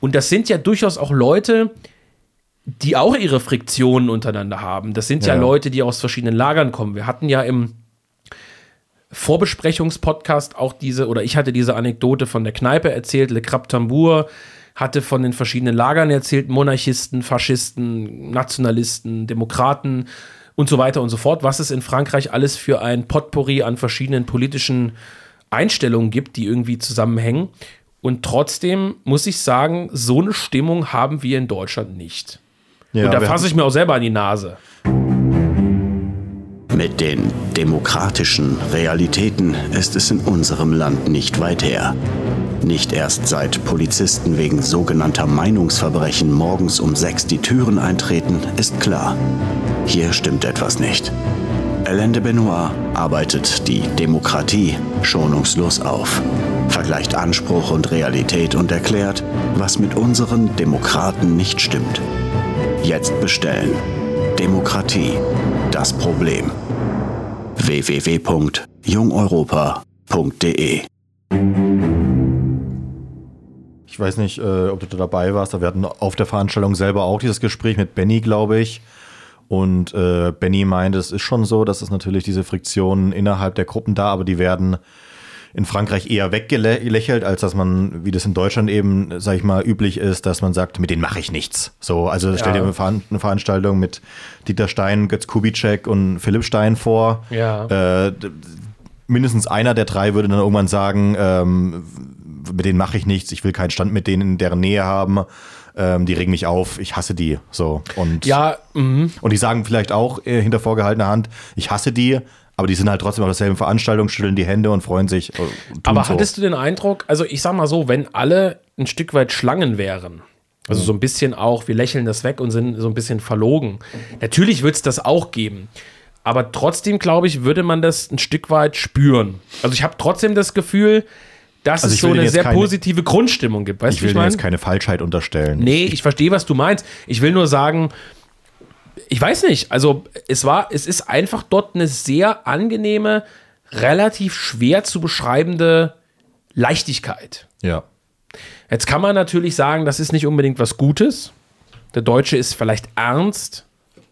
Und das sind ja durchaus auch Leute, die auch ihre Friktionen untereinander haben. Das sind ja Leute, die aus verschiedenen Lagern kommen. Wir hatten ja im Vorbesprechungspodcast auch ich hatte diese Anekdote von der Kneipe erzählt, Le Crap Tambour hatte von den verschiedenen Lagern erzählt, Monarchisten, Faschisten, Nationalisten, Demokraten und so weiter und so fort, was es in Frankreich alles für ein Potpourri an verschiedenen politischen Einstellungen gibt, die irgendwie zusammenhängen. Und trotzdem muss ich sagen, so eine Stimmung haben wir in Deutschland nicht. Ja, und da fasse ich mir auch selber an die Nase. Mit den demokratischen Realitäten ist es in unserem Land nicht weit her. Nicht erst seit Polizisten wegen sogenannter Meinungsverbrechen morgens um 6 die Türen eintreten, ist klar, hier stimmt etwas nicht. Alain de Benoit arbeitet die Demokratie schonungslos auf, vergleicht Anspruch und Realität und erklärt, was mit unseren Demokraten nicht stimmt. Jetzt bestellen. Demokratie, das Problem. www.jungeuropa.de. Ich weiß nicht, ob du dabei warst, aber wir hatten auf der Veranstaltung selber auch dieses Gespräch mit Benny, glaube ich. Und Benny meinte, es ist schon so, dass es natürlich diese Friktionen innerhalb der Gruppen da, aber die werden in Frankreich eher weggelächelt, als dass man, wie das in Deutschland eben, sag ich mal, üblich ist, dass man sagt, mit denen mache ich nichts. So, also stell dir eine Veranstaltung mit Dieter Stein, Götz Kubitschek und Philipp Stein vor. Ja. Mindestens einer der drei würde dann irgendwann sagen, mit denen mache ich nichts, ich will keinen Stand mit denen in deren Nähe haben. Die regen mich auf, ich hasse die. So. Und die sagen vielleicht auch hinter vorgehaltener Hand, ich hasse die, aber die sind halt trotzdem auf derselben Veranstaltung, schütteln die Hände und freuen sich. Aber hattest du den Eindruck, also ich sag mal so, wenn alle ein Stück weit Schlangen wären, also so ein bisschen auch, wir lächeln das weg und sind so ein bisschen verlogen, natürlich wird es das auch geben. Aber trotzdem, glaube ich, würde man das ein Stück weit spüren. Also ich habe trotzdem das Gefühl, dass es so eine sehr positive Grundstimmung gibt. Weißt ich will dir jetzt keine Falschheit unterstellen. Nee, ich verstehe, was du meinst. Ich will nur sagen, ich weiß nicht, also es ist einfach dort eine sehr angenehme, relativ schwer zu beschreibende Leichtigkeit. Ja. Jetzt kann man natürlich sagen, das ist nicht unbedingt was Gutes. Der Deutsche ist vielleicht ernst.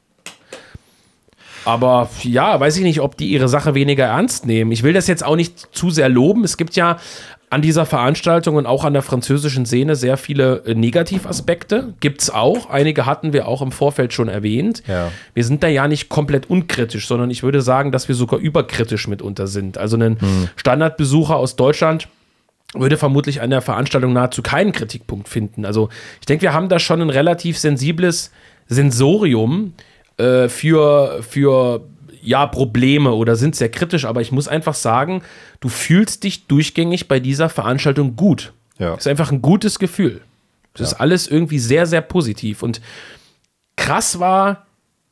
Aber ja, weiß ich nicht, ob die ihre Sache weniger ernst nehmen. Ich will das jetzt auch nicht zu sehr loben. Es gibt ja an dieser Veranstaltung und auch an der französischen Szene sehr viele Negativaspekte. Gibt's auch. Einige hatten wir auch im Vorfeld schon erwähnt. Ja. Wir sind da ja nicht komplett unkritisch, sondern ich würde sagen, dass wir sogar überkritisch mitunter sind. Also ein Standardbesucher aus Deutschland würde vermutlich an der Veranstaltung nahezu keinen Kritikpunkt finden. Also ich denke, wir haben da schon ein relativ sensibles Sensorium für Probleme oder sind sehr kritisch, aber ich muss einfach sagen, du fühlst dich durchgängig bei dieser Veranstaltung gut. Ja. Das ist einfach ein gutes Gefühl. Das ist alles irgendwie sehr, sehr positiv. Und krass war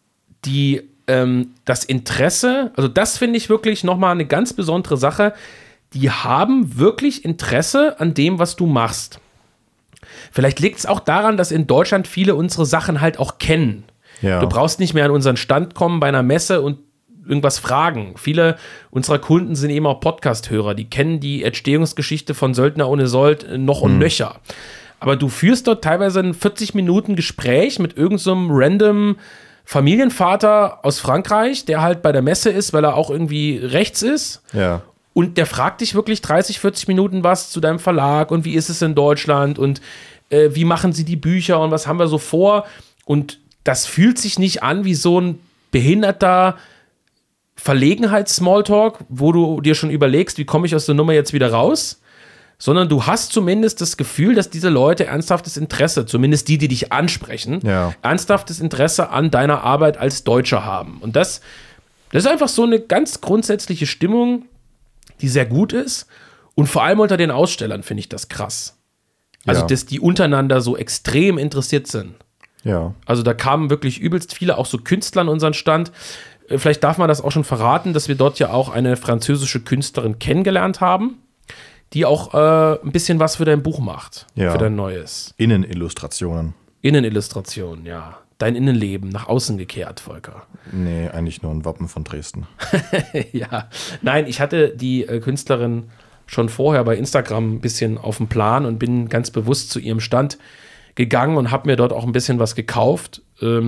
das Interesse, also das finde ich wirklich nochmal eine ganz besondere Sache, die haben wirklich Interesse an dem, was du machst. Vielleicht liegt es auch daran, dass in Deutschland viele unsere Sachen halt auch kennen. Ja. Du brauchst nicht mehr an unseren Stand kommen bei einer Messe und irgendwas fragen. Viele unserer Kunden sind eben auch Podcast-Hörer. Die kennen die Entstehungsgeschichte von Söldner ohne Sold noch und nöcher. Aber du führst dort teilweise ein 40 Minuten Gespräch mit irgendeinem so random Familienvater aus Frankreich, der halt bei der Messe ist, weil er auch irgendwie rechts ist. Ja. Und der fragt dich wirklich 30, 40 Minuten was zu deinem Verlag und wie ist es in Deutschland und wie machen sie die Bücher und was haben wir so vor. Und das fühlt sich nicht an wie so ein behinderter Verlegenheits-Smalltalk, wo du dir schon überlegst, wie komme ich aus der Nummer jetzt wieder raus, sondern du hast zumindest das Gefühl, dass diese Leute ernsthaftes Interesse, zumindest die dich ansprechen, ernsthaftes Interesse an deiner Arbeit als Deutscher haben. Und das ist einfach so eine ganz grundsätzliche Stimmung, die sehr gut ist. Und vor allem unter den Ausstellern finde ich das krass. Also, dass die untereinander so extrem interessiert sind. Ja. Also da kamen wirklich übelst viele, auch so Künstler an unseren Stand. Vielleicht darf man das auch schon verraten, dass wir dort ja auch eine französische Künstlerin kennengelernt haben, die auch ein bisschen was für dein Buch macht, für dein neues. Innenillustrationen, ja. Dein Innenleben nach außen gekehrt, Volker. Nee, eigentlich nur ein Wappen von Dresden. Ja, nein, ich hatte die Künstlerin schon vorher bei Instagram ein bisschen auf dem Plan und bin ganz bewusst zu ihrem Stand gegangen und habe mir dort auch ein bisschen was gekauft.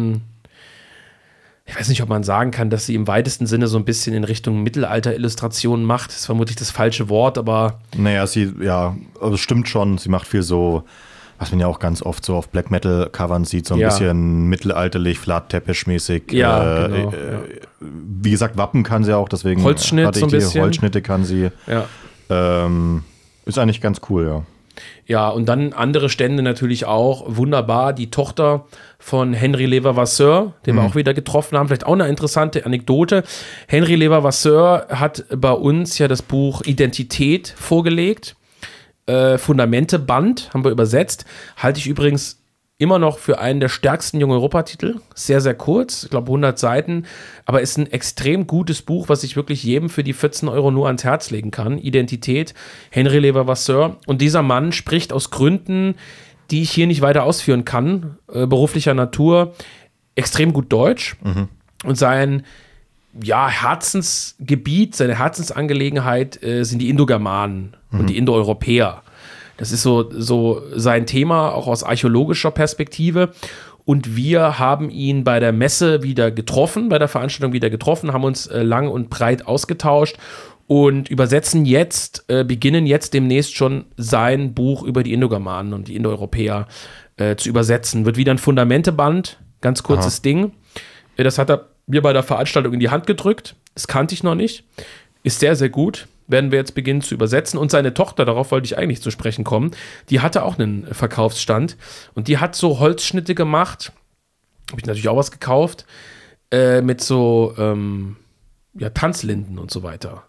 Ich weiß nicht, ob man sagen kann, dass sie im weitesten Sinne so ein bisschen in Richtung Mittelalter-Illustrationen macht. Das ist vermutlich das falsche Wort, aber... Naja, also es stimmt schon, sie macht viel so, was man ja auch ganz oft so auf Black Metal-Covern sieht, so ein bisschen mittelalterlich, Flat-Teppich-mäßig. Ja, genau. Wie gesagt, Wappen kann sie auch, deswegen Holzschnitt so ein bisschen. Holzschnitte kann sie. Ja. Ist eigentlich ganz cool, ja. Ja, und dann andere Stände natürlich auch. Wunderbar, die Tochter von Henry Levervasseur, den wir auch wieder getroffen haben. Vielleicht auch eine interessante Anekdote. Henry Levervasseur hat bei uns ja das Buch Identität vorgelegt. Fundamente-Band haben wir übersetzt. Halte ich übrigens immer noch für einen der stärksten Jung-Europa-Titel. Sehr, sehr kurz, ich glaube 100 Seiten. Aber ist ein extrem gutes Buch, was ich wirklich jedem für die 14 € nur ans Herz legen kann. Identität, Henry Levervasseur. Und dieser Mann spricht aus Gründen, die ich hier nicht weiter ausführen kann, beruflicher Natur, extrem gut Deutsch. Und sein Herzensgebiet, seine Herzensangelegenheit sind die Indogermanen und die Indoeuropäer. Das ist so sein Thema, auch aus archäologischer Perspektive. Und wir haben ihn bei der Messe wieder getroffen, bei der Veranstaltung wieder getroffen, haben uns lang und breit ausgetauscht und beginnen jetzt demnächst schon sein Buch über die Indogermanen und die Indoeuropäer zu übersetzen. Wird wieder ein Fundamenteband, ganz kurzes Ding. Das hat er mir bei der Veranstaltung in die Hand gedrückt. Das kannte ich noch nicht. Ist sehr, sehr gut. Werden wir jetzt beginnen zu übersetzen. Und seine Tochter, darauf wollte ich eigentlich zu sprechen kommen, die hatte auch einen Verkaufsstand. Und die hat so Holzschnitte gemacht. Habe ich natürlich auch was gekauft. Mit so Tanzlinden und so weiter.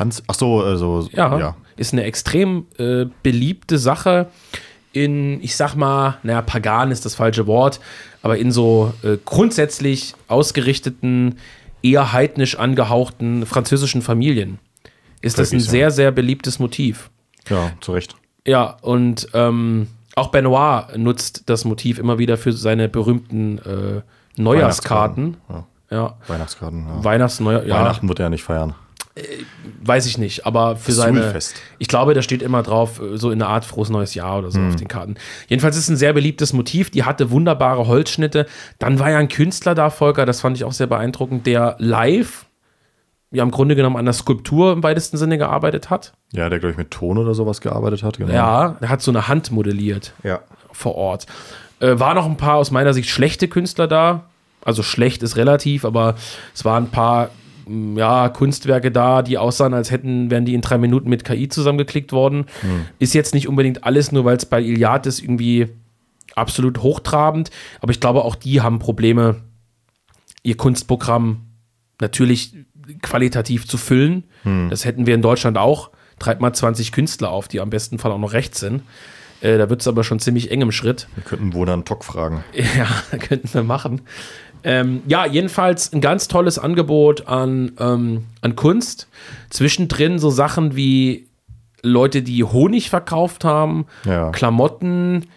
Ja. Ist eine extrem beliebte Sache in, ich sag mal, pagan ist das falsche Wort, aber in so grundsätzlich ausgerichteten, eher heidnisch angehauchten französischen Familien ist das ein sehr, sehr beliebtes Motiv. Ja, zu Recht. Ja, und auch Benoit nutzt das Motiv immer wieder für seine berühmten Neujahrskarten. Ja. Weihnachtskarten. Ja. Weihnachten wird er nicht feiern. Weiß ich nicht, aber für Sulfest. Ich glaube, da steht immer drauf, so in der Art frohes neues Jahr oder so auf den Karten. Jedenfalls ist es ein sehr beliebtes Motiv, die hatte wunderbare Holzschnitte. Dann war ja ein Künstler da, Volker, das fand ich auch sehr beeindruckend, der live, im Grunde genommen an der Skulptur im weitesten Sinne gearbeitet hat. Ja, der, glaube ich, mit Ton oder sowas gearbeitet hat. Genau. Ja, der hat so eine Hand modelliert vor Ort. War noch ein paar aus meiner Sicht schlechte Künstler da. Also schlecht ist relativ, aber es waren ein paar Kunstwerke da, die aussahen, als wären die in 3 Minuten mit KI zusammengeklickt worden. Ist jetzt nicht unbedingt alles, nur weil es bei Iliad ist, irgendwie absolut hochtrabend. Aber ich glaube, auch die haben Probleme, ihr Kunstprogramm natürlich qualitativ zu füllen. Das hätten wir in Deutschland auch. Treibt mal 20 Künstler auf, die am besten Fall auch noch rechts sind. Da wird es aber schon ziemlich eng im Schritt. Wir könnten wohl dann Tock fragen. Ja, könnten wir machen. Jedenfalls ein ganz tolles Angebot an Kunst. Zwischendrin so Sachen wie Leute, die Honig verkauft haben, Klamotten,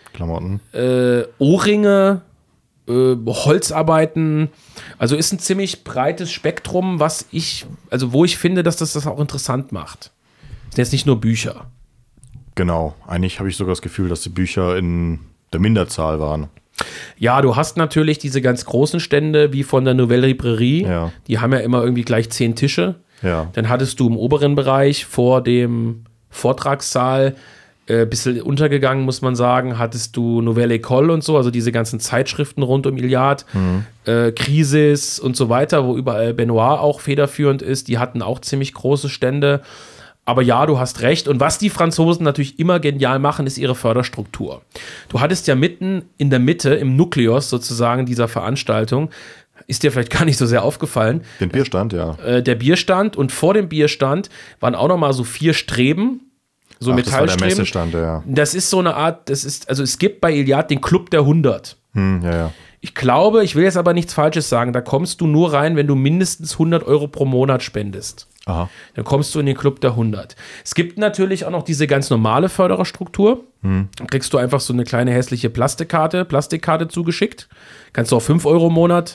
Ohrringe, Holzarbeiten. Also ist ein ziemlich breites Spektrum, wo ich finde, dass das auch interessant macht. Das sind jetzt nicht nur Bücher. Genau. Eigentlich habe ich sogar das Gefühl, dass die Bücher in der Minderzahl waren. Ja, du hast natürlich diese ganz großen Stände, wie von der Nouvelle Librairie. Ja. Die haben ja immer irgendwie gleich 10 Tische. Ja. Dann hattest du im oberen Bereich vor dem Vortragssaal, bisschen untergegangen, muss man sagen, hattest du Nouvelle École und so, also diese ganzen Zeitschriften rund um Iliad, Krisis und so weiter, wo überall Benoit auch federführend ist. Die hatten auch ziemlich große Stände. Aber ja, du hast recht. Und was die Franzosen natürlich immer genial machen, ist ihre Förderstruktur. Du hattest ja mitten in der Mitte, im Nukleus sozusagen dieser Veranstaltung, ist dir vielleicht gar nicht so sehr aufgefallen. Den Bierstand, ja. Der Bierstand, und vor dem Bierstand waren auch noch mal so 4 Streben, so Metallstreben. Das war der Messestand, ja. Das ist so eine Art, also es gibt bei Iliad den Club der 100. Ja. Ich glaube, ich will jetzt aber nichts Falsches sagen, da kommst du nur rein, wenn du mindestens 100 € pro Monat spendest. Aha. Dann kommst du in den Club der 100. Es gibt natürlich auch noch diese ganz normale Fördererstruktur. Dann kriegst du einfach so eine kleine hässliche Plastikkarte zugeschickt. Kannst du auch 5 € im Monat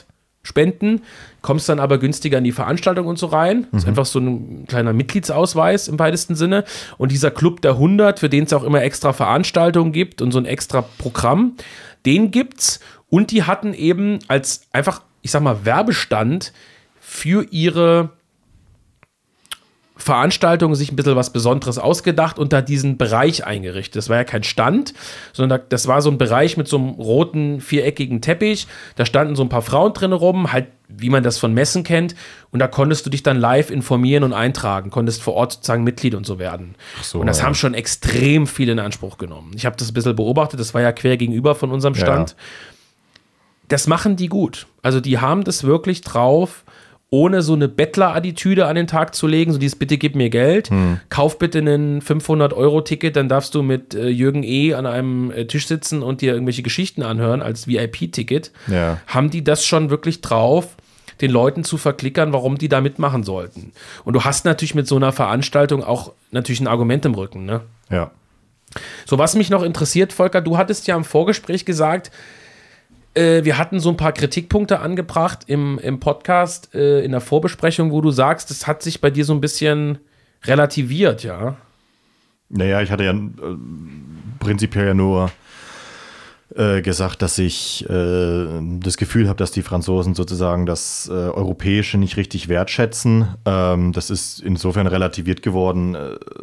spenden, kommst dann aber günstiger in die Veranstaltung und so rein. Das ist einfach so ein kleiner Mitgliedsausweis im weitesten Sinne. Und dieser Club der 100, für den es auch immer extra Veranstaltungen gibt und so ein extra Programm, den gibt's. Und die hatten eben als einfach, ich sag mal, Werbestand für ihre Veranstaltung sich ein bisschen was Besonderes ausgedacht und da diesen Bereich eingerichtet. Das war ja kein Stand, sondern das war so ein Bereich mit so einem roten, viereckigen Teppich. Da standen so ein paar Frauen drin rum, halt wie man das von Messen kennt. Und da konntest du dich dann live informieren und eintragen, konntest vor Ort sozusagen Mitglied und so werden. So, und das haben schon extrem viele in Anspruch genommen. Ich habe das ein bisschen beobachtet, das war ja quer gegenüber von unserem Stand. Ja. Das machen die gut. Also die haben das wirklich drauf, ohne so eine Bettler-Attitüde an den Tag zu legen, so dieses bitte gib mir Geld, kauf bitte ein 500-Euro-Ticket, dann darfst du mit Jürgen E. an einem Tisch sitzen und dir irgendwelche Geschichten anhören als VIP-Ticket, haben die das schon wirklich drauf, den Leuten zu verklickern, warum die da mitmachen sollten. Und du hast natürlich mit so einer Veranstaltung auch natürlich ein Argument im Rücken, ne? Ja. So, was mich noch interessiert, Volker, du hattest ja im Vorgespräch gesagt, wir hatten so ein paar Kritikpunkte angebracht im Podcast, in der Vorbesprechung, wo du sagst, das hat sich bei dir so ein bisschen relativiert, ja? Naja, ich hatte ja prinzipiell ja nur gesagt, dass ich das Gefühl habe, dass die Franzosen sozusagen das Europäische nicht richtig wertschätzen. Das ist insofern relativiert geworden,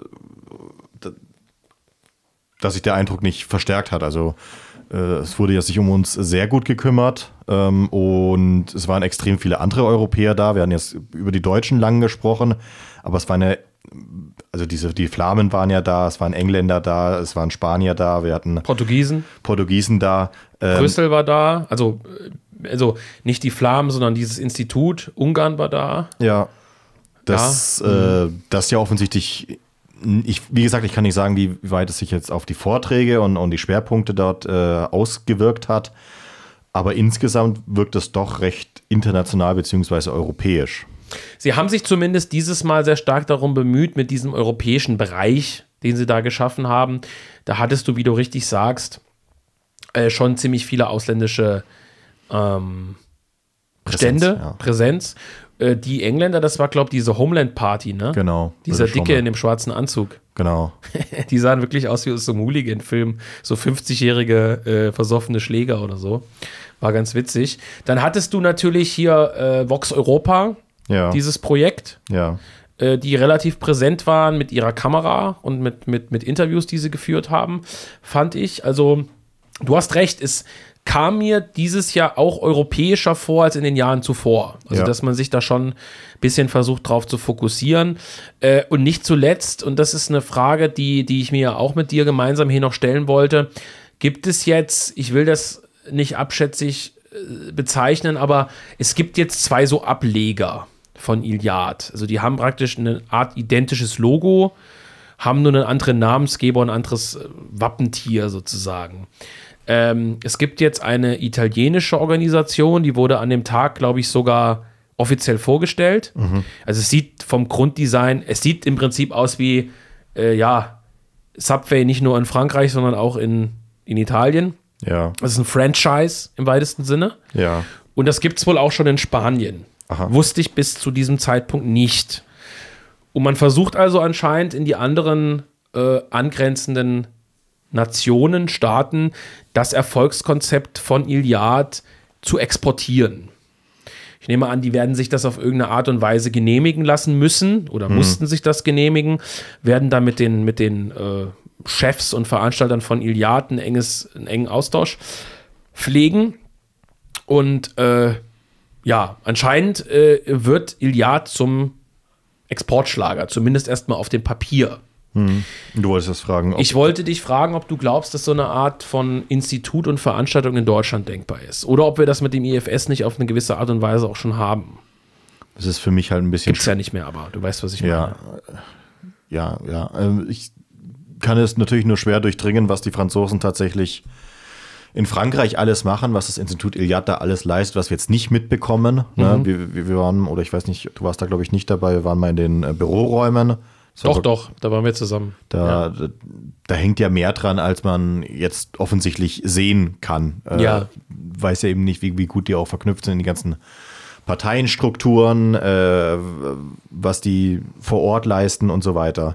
dass sich der Eindruck nicht verstärkt hat. Also es wurde ja sich um uns sehr gut gekümmert und es waren extrem viele andere Europäer da. Wir haben jetzt über die Deutschen lang gesprochen, aber es waren ja, also die Flamen waren ja da, es waren Engländer da, es waren Spanier da, wir hatten Portugiesen da. Brüssel war da, also nicht die Flamen, sondern dieses Institut, Ungarn war da. Ja, das ja offensichtlich... wie gesagt, ich kann nicht sagen, wie weit es sich jetzt auf die Vorträge und die Schwerpunkte dort ausgewirkt hat, aber insgesamt wirkt es doch recht international bzw. europäisch. Sie haben sich zumindest dieses Mal sehr stark darum bemüht, mit diesem europäischen Bereich, den sie da geschaffen haben, da hattest du, wie du richtig sagst, schon ziemlich viele ausländische Präsenz. Die Engländer, das war, glaube ich, diese Homeland-Party, ne? Genau. Dieser Dicke in dem schwarzen Anzug. Genau. Die sahen wirklich aus wie aus so einem Hooligan-Film. So 50-jährige versoffene Schläger oder so. War ganz witzig. Dann hattest du natürlich hier Vox Europa, dieses Projekt, die relativ präsent waren mit ihrer Kamera und mit Interviews, die sie geführt haben, fand ich. Also, du hast recht, es kam mir dieses Jahr auch europäischer vor als in den Jahren zuvor. Also, dass man sich da schon ein bisschen versucht, drauf zu fokussieren. Und nicht zuletzt, und das ist eine Frage, die ich mir auch mit dir gemeinsam hier noch stellen wollte, gibt es jetzt, ich will das nicht abschätzig bezeichnen, aber es gibt jetzt 2 so Ableger von Iliad. Also, die haben praktisch eine Art identisches Logo, haben nur einen anderen Namensgeber und ein anderes Wappentier sozusagen. Es gibt jetzt eine italienische Organisation, die wurde an dem Tag, glaube ich, sogar offiziell vorgestellt. Also es sieht vom Grunddesign, es sieht im Prinzip aus wie, Subway nicht nur in Frankreich, sondern auch in Italien. Ja. Das ist ein Franchise im weitesten Sinne. Ja. Und das gibt es wohl auch schon in Spanien. Aha. Wusste ich bis zu diesem Zeitpunkt nicht. Und man versucht also anscheinend in die anderen angrenzenden Nationen, Staaten, das Erfolgskonzept von Iliad zu exportieren. Ich nehme an, die werden sich das auf irgendeine Art und Weise genehmigen lassen müssen oder mussten sich das genehmigen, werden da mit den Chefs und Veranstaltern von Iliad einen engen Austausch pflegen. Und anscheinend wird Iliad zum Exportschlager, zumindest erstmal auf dem Papier. Du wolltest das fragen. Ich wollte dich fragen, ob du glaubst, dass so eine Art von Institut und Veranstaltung in Deutschland denkbar ist. Oder ob wir das mit dem IFS nicht auf eine gewisse Art und Weise auch schon haben. Das ist für mich halt ein bisschen... Gibt's ja nicht mehr, aber du weißt, was ich meine. Ja. Ich kann es natürlich nur schwer durchdringen, was die Franzosen tatsächlich in Frankreich alles machen, was das Institut Iliad da alles leistet, was wir jetzt nicht mitbekommen. Ne? Wir waren, oder ich weiß nicht, du warst da glaube ich nicht dabei, wir waren mal in den Büroräumen. Doch, da waren wir zusammen. Da hängt ja mehr dran, als man jetzt offensichtlich sehen kann. Weiß ja eben nicht, wie gut die auch verknüpft sind in die ganzen Parteienstrukturen, was die vor Ort leisten und so weiter.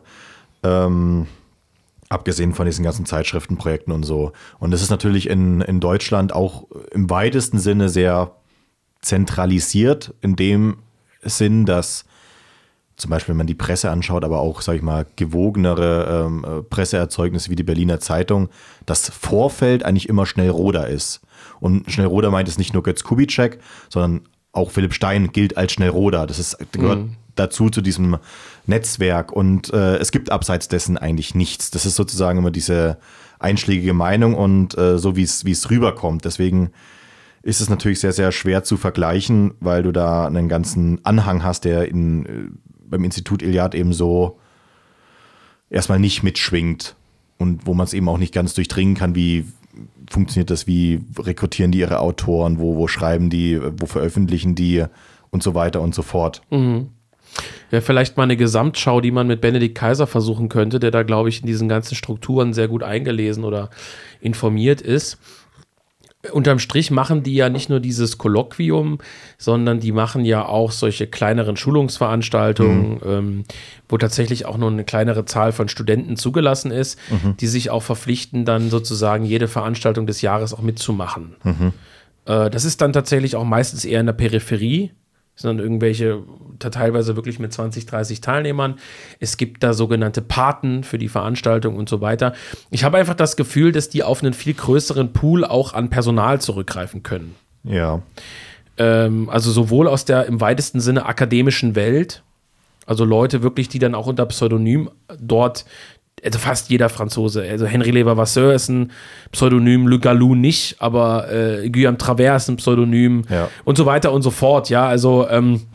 Abgesehen von diesen ganzen Zeitschriftenprojekten und so. Und das ist natürlich in Deutschland auch im weitesten Sinne sehr zentralisiert, in dem Sinn, dass zum Beispiel, wenn man die Presse anschaut, aber auch, sag ich mal, gewogenere Presseerzeugnisse wie die Berliner Zeitung, das Vorfeld eigentlich immer Schnellroda ist. Und Schnellroda meint es nicht nur Götz Kubitschek, sondern auch Philipp Stein gilt als Schnellroda. Das gehört dazu zu diesem Netzwerk. Und es gibt abseits dessen eigentlich nichts. Das ist sozusagen immer diese einschlägige Meinung und so wie es rüberkommt. Deswegen ist es natürlich sehr, sehr schwer zu vergleichen, weil du da einen ganzen Anhang hast, der beim Institut Iliad eben so erstmal nicht mitschwingt und wo man es eben auch nicht ganz durchdringen kann, wie funktioniert das, wie rekrutieren die ihre Autoren, wo schreiben die, wo veröffentlichen die und so weiter und so fort. Mhm. Ja, vielleicht mal eine Gesamtschau, die man mit Benedikt Kaiser versuchen könnte, der da, glaube ich, in diesen ganzen Strukturen sehr gut eingelesen oder informiert ist. Unterm Strich machen die ja nicht nur dieses Kolloquium, sondern die machen ja auch solche kleineren Schulungsveranstaltungen, wo tatsächlich auch nur eine kleinere Zahl von Studenten zugelassen ist, die sich auch verpflichten, dann sozusagen jede Veranstaltung des Jahres auch mitzumachen. Das ist dann tatsächlich auch meistens eher in der Peripherie, sondern irgendwelche, teilweise wirklich mit 20, 30 Teilnehmern. Es gibt da sogenannte Paten für die Veranstaltung und so weiter. Ich habe einfach das Gefühl, dass die auf einen viel größeren Pool auch an Personal zurückgreifen können. Ja. Also sowohl aus der im weitesten Sinne akademischen Welt, also Leute wirklich, die dann auch unter Pseudonym dort, also fast jeder Franzose, also Henri Levervasseur ist ein Pseudonym, Le Gallou nicht, aber Guillaume Travers ist ein Pseudonym und so weiter und so fort, ja, also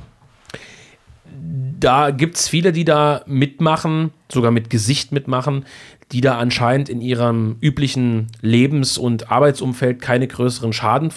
da gibt es viele, die da mitmachen, sogar mit Gesicht mitmachen, die da anscheinend in ihrem üblichen Lebens- und Arbeitsumfeld keine größeren Schaden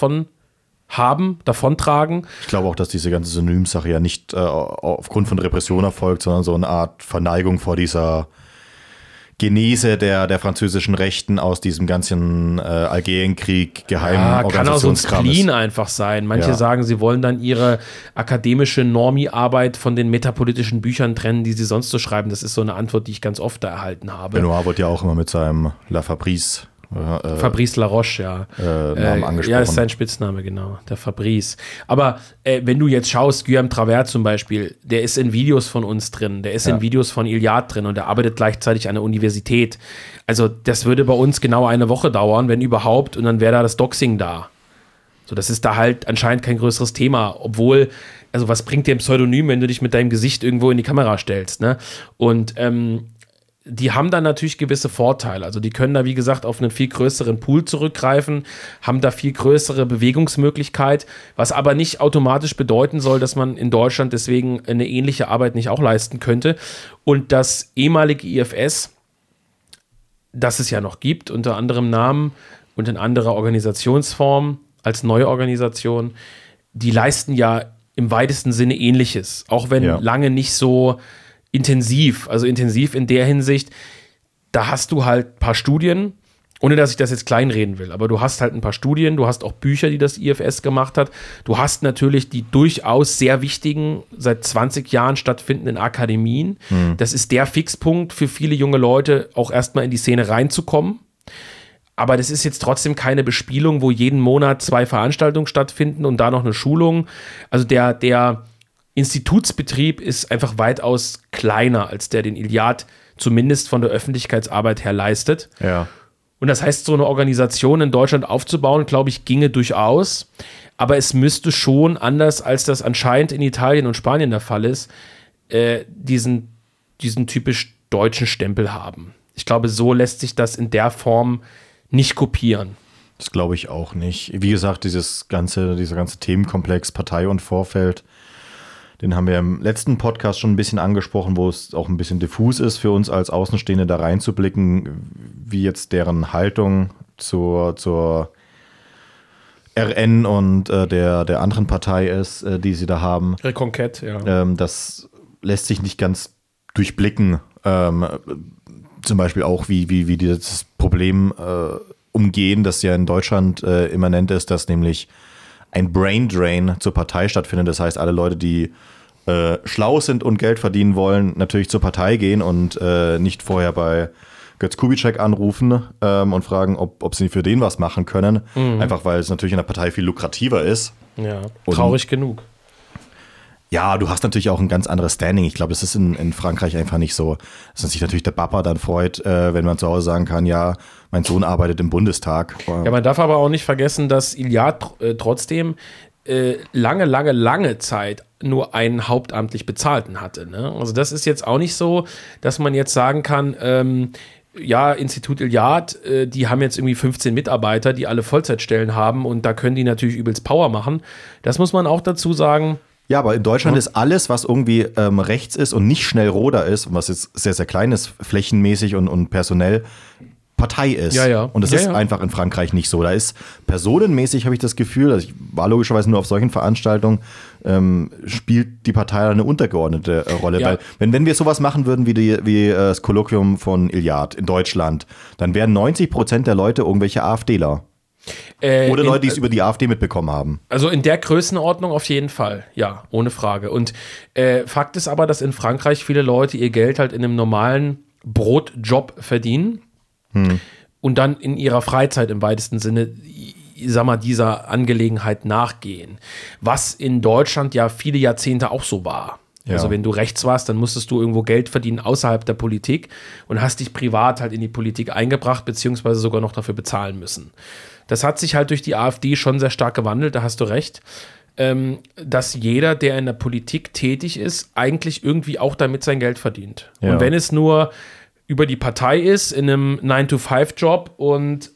davontragen. Ich glaube auch, dass diese ganze Synonymsache ja nicht aufgrund von Repression erfolgt, sondern so eine Art Verneigung vor dieser Genese der französischen Rechten aus diesem ganzen Algerienkrieg, geheimen kann auch so ein Spleen einfach sein. Manche sagen, sie wollen dann ihre akademische Normie-Arbeit von den metapolitischen Büchern trennen, die sie sonst so schreiben. Das ist so eine Antwort, die ich ganz oft da erhalten habe. Benoit wird ja auch immer mit seinem La Fabrice Fabrice Laroche, Namen angesprochen. Ja, ist sein Spitzname, genau, der Fabrice. Aber wenn du jetzt schaust, Guillaume Travers zum Beispiel, der ist in Videos von uns drin, der ist in Videos von Iliad drin und der arbeitet gleichzeitig an der Universität. Also das würde bei uns genau eine Woche dauern, wenn überhaupt, und dann wäre da das Doxing da. So, das ist da halt anscheinend kein größeres Thema, obwohl, also was bringt dir ein Pseudonym, wenn du dich mit deinem Gesicht irgendwo in die Kamera stellst, ne? Und die haben dann natürlich gewisse Vorteile. Also die können da, wie gesagt, auf einen viel größeren Pool zurückgreifen, haben da viel größere Bewegungsmöglichkeit, was aber nicht automatisch bedeuten soll, dass man in Deutschland deswegen eine ähnliche Arbeit nicht auch leisten könnte. Und das ehemalige IFS, das es ja noch gibt, unter anderem Namen und in anderer Organisationsform als neue Organisation, die leisten ja im weitesten Sinne Ähnliches, auch wenn lange nicht so intensiv, also intensiv in der Hinsicht, da hast du halt ein paar Studien, ohne dass ich das jetzt kleinreden will, aber du hast halt ein paar Studien, du hast auch Bücher, die das IFS gemacht hat, du hast natürlich die durchaus sehr wichtigen, seit 20 Jahren stattfindenden Akademien. Das ist der Fixpunkt für viele junge Leute, auch erstmal in die Szene reinzukommen. Aber das ist jetzt trotzdem keine Bespielung, wo jeden Monat 2 Veranstaltungen stattfinden und da noch eine Schulung. Also der Institutsbetrieb ist einfach weitaus kleiner, als der den Iliad zumindest von der Öffentlichkeitsarbeit her leistet. Ja. Und das heißt, so eine Organisation in Deutschland aufzubauen, glaube ich, ginge durchaus. Aber es müsste schon, anders als das anscheinend in Italien und Spanien der Fall ist, diesen typisch deutschen Stempel haben. Ich glaube, so lässt sich das in der Form nicht kopieren. Das glaube ich auch nicht. Wie gesagt, dieser ganze Themenkomplex Partei und Vorfeld, den haben wir im letzten Podcast schon ein bisschen angesprochen, wo es auch ein bisschen diffus ist für uns als Außenstehende da reinzublicken, wie jetzt deren Haltung zur RN und der anderen Partei ist, die sie da haben. Reconquête, ja. Das lässt sich nicht ganz durchblicken. Zum Beispiel auch, wie die das Problem umgehen, das ja in Deutschland immanent ist, dass nämlich ein Brain-Drain zur Partei stattfindet. Das heißt, alle Leute, die schlau sind und Geld verdienen wollen, natürlich zur Partei gehen und nicht vorher bei Götz Kubitschek anrufen und fragen, ob sie für den was machen können. Einfach weil es natürlich in der Partei viel lukrativer ist. Ja, traurig genug. Ja, du hast natürlich auch ein ganz anderes Standing. Ich glaube, das ist in Frankreich einfach nicht so, dass sich natürlich der Papa dann freut, wenn man zu Hause sagen kann, ja, mein Sohn arbeitet im Bundestag. Ja, man darf aber auch nicht vergessen, dass Iliad trotzdem lange Zeit nur einen hauptamtlich Bezahlten hatte. Ne? Also das ist jetzt auch nicht so, dass man jetzt sagen kann, ja, Institut Iliad, die haben jetzt irgendwie 15 Mitarbeiter, die alle Vollzeitstellen haben und da können die natürlich übelst Power machen. Das muss man auch dazu sagen. Ja, aber in Deutschland ist alles, was irgendwie rechts ist und nicht schnell Roder ist, und was jetzt sehr, sehr klein ist, flächenmäßig und personell, Partei ist. Ja. Und das ist einfach in Frankreich nicht so. Da ist personenmäßig, habe ich das Gefühl, also ich war logischerweise nur auf solchen Veranstaltungen, spielt die Partei eine untergeordnete Rolle. Ja. Weil wenn wir sowas machen würden wie das Kolloquium von Iliad in Deutschland, dann wären 90% der Leute irgendwelche AfDler. Oder Leute, die es über die AfD mitbekommen haben. Also in der Größenordnung auf jeden Fall, ja, ohne Frage. Und Fakt ist aber, dass in Frankreich viele Leute ihr Geld halt in einem normalen Brotjob verdienen und dann in ihrer Freizeit im weitesten Sinne, sag mal, dieser Angelegenheit nachgehen. Was in Deutschland ja viele Jahrzehnte auch so war. Ja. Also wenn du rechts warst, dann musstest du irgendwo Geld verdienen außerhalb der Politik und hast dich privat halt in die Politik eingebracht, beziehungsweise sogar noch dafür bezahlen müssen. Das hat sich halt durch die AfD schon sehr stark gewandelt, da hast du recht, dass jeder, der in der Politik tätig ist, eigentlich irgendwie auch damit sein Geld verdient. Ja. Und wenn es nur über die Partei ist, in einem 9-to-5-Job und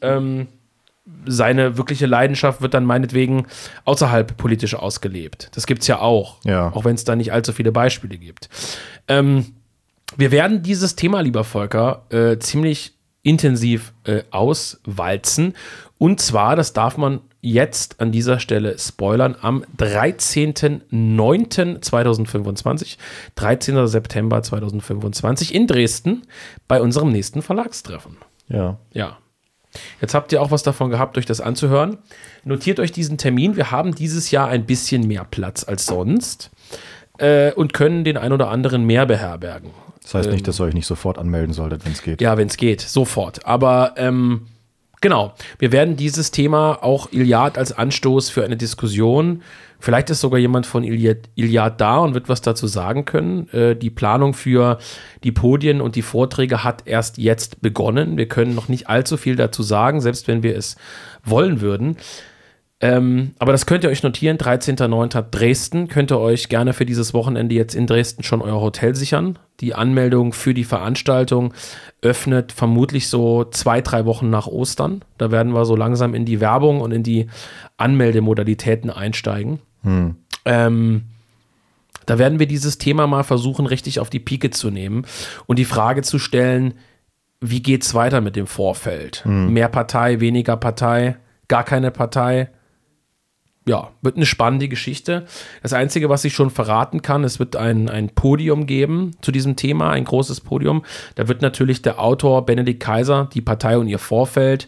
seine wirkliche Leidenschaft wird dann meinetwegen außerhalb politisch ausgelebt. Das gibt es ja auch, auch wenn es da nicht allzu viele Beispiele gibt. Wir werden dieses Thema, lieber Volker, ziemlich intensiv auswalzen. Und zwar, das darf man jetzt an dieser Stelle spoilern, am 13.09.2025, 13. September 2025 in Dresden bei unserem nächsten Verlagstreffen. Ja. Jetzt habt ihr auch was davon gehabt, euch das anzuhören. Notiert euch diesen Termin. Wir haben dieses Jahr ein bisschen mehr Platz als sonst und können den ein oder anderen mehr beherbergen. Das heißt nicht, dass ihr euch nicht sofort anmelden solltet, wenn es geht. Ja, wenn es geht, sofort. Aber genau, wir werden dieses Thema auch Iliad als Anstoß für eine Diskussion, vielleicht ist sogar jemand von Iliad da und wird was dazu sagen können. Die Planung für die Podien und die Vorträge hat erst jetzt begonnen. Wir können noch nicht allzu viel dazu sagen, selbst wenn wir es wollen würden. Aber das könnt ihr euch notieren, 13.09. Dresden, könnt ihr euch gerne für dieses Wochenende jetzt in Dresden schon euer Hotel sichern. Die Anmeldung für die Veranstaltung öffnet vermutlich so 2-3 Wochen nach Ostern. Da werden wir so langsam in die Werbung und in die Anmeldemodalitäten einsteigen. Da werden wir dieses Thema mal versuchen, richtig auf die Pike zu nehmen und die Frage zu stellen, wie geht's weiter mit dem Vorfeld? Mehr Partei, weniger Partei, gar keine Partei? Ja, wird eine spannende Geschichte. Das Einzige, was ich schon verraten kann, es wird ein Podium geben zu diesem Thema, ein großes Podium. Da wird natürlich der Autor Benedikt Kaiser, die Partei und ihr Vorfeld,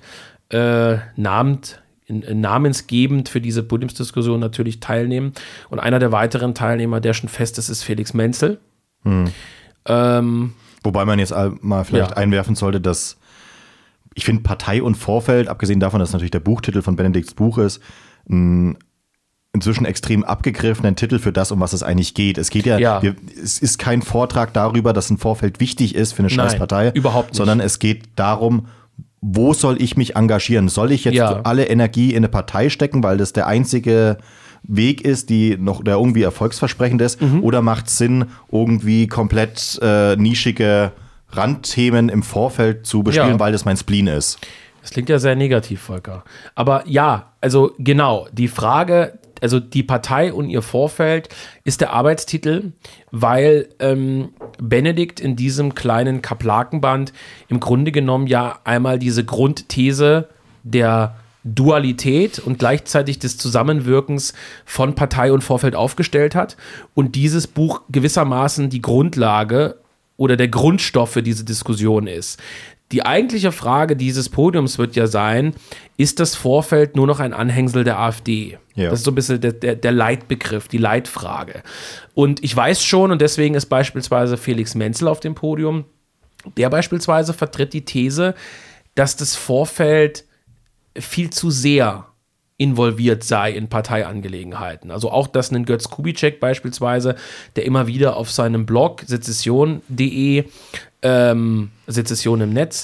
namensgebend für diese Podiumsdiskussion natürlich teilnehmen. Und einer der weiteren Teilnehmer, der schon fest ist, ist Felix Menzel. Wobei man jetzt mal vielleicht einwerfen sollte, dass ich finde Partei und Vorfeld, abgesehen davon, dass natürlich der Buchtitel von Benedikts Buch ist, inzwischen extrem abgegriffenen Titel für das, um was es eigentlich geht. Es geht es ist kein Vortrag darüber, dass ein Vorfeld wichtig ist für eine Scheißpartei, überhaupt nicht. Sondern es geht darum, wo soll ich mich engagieren? Soll ich jetzt alle Energie in eine Partei stecken, weil das der einzige Weg ist, der irgendwie erfolgsversprechend ist? Oder macht es Sinn, irgendwie komplett nischige Randthemen im Vorfeld zu bespielen, weil das mein Spleen ist? Das klingt ja sehr negativ, Volker. Aber ja, also genau, die Frage, also die Partei und ihr Vorfeld ist der Arbeitstitel, weil Benedikt in diesem kleinen Kaplakenband im Grunde genommen ja einmal diese Grundthese der Dualität und gleichzeitig des Zusammenwirkens von Partei und Vorfeld aufgestellt hat und dieses Buch gewissermaßen die Grundlage oder der Grundstoff für diese Diskussion ist. Die eigentliche Frage dieses Podiums wird ja sein, ist das Vorfeld nur noch ein Anhängsel der AfD? Ja. Das ist so ein bisschen der Leitbegriff, die Leitfrage. Und ich weiß schon, und deswegen ist beispielsweise Felix Menzel auf dem Podium, der beispielsweise vertritt die These, dass das Vorfeld viel zu sehr involviert sei in Parteiangelegenheiten. Also auch, dass ein Götz Kubitschek beispielsweise, der immer wieder auf seinem Blog sezession.de, Sezession im Netz,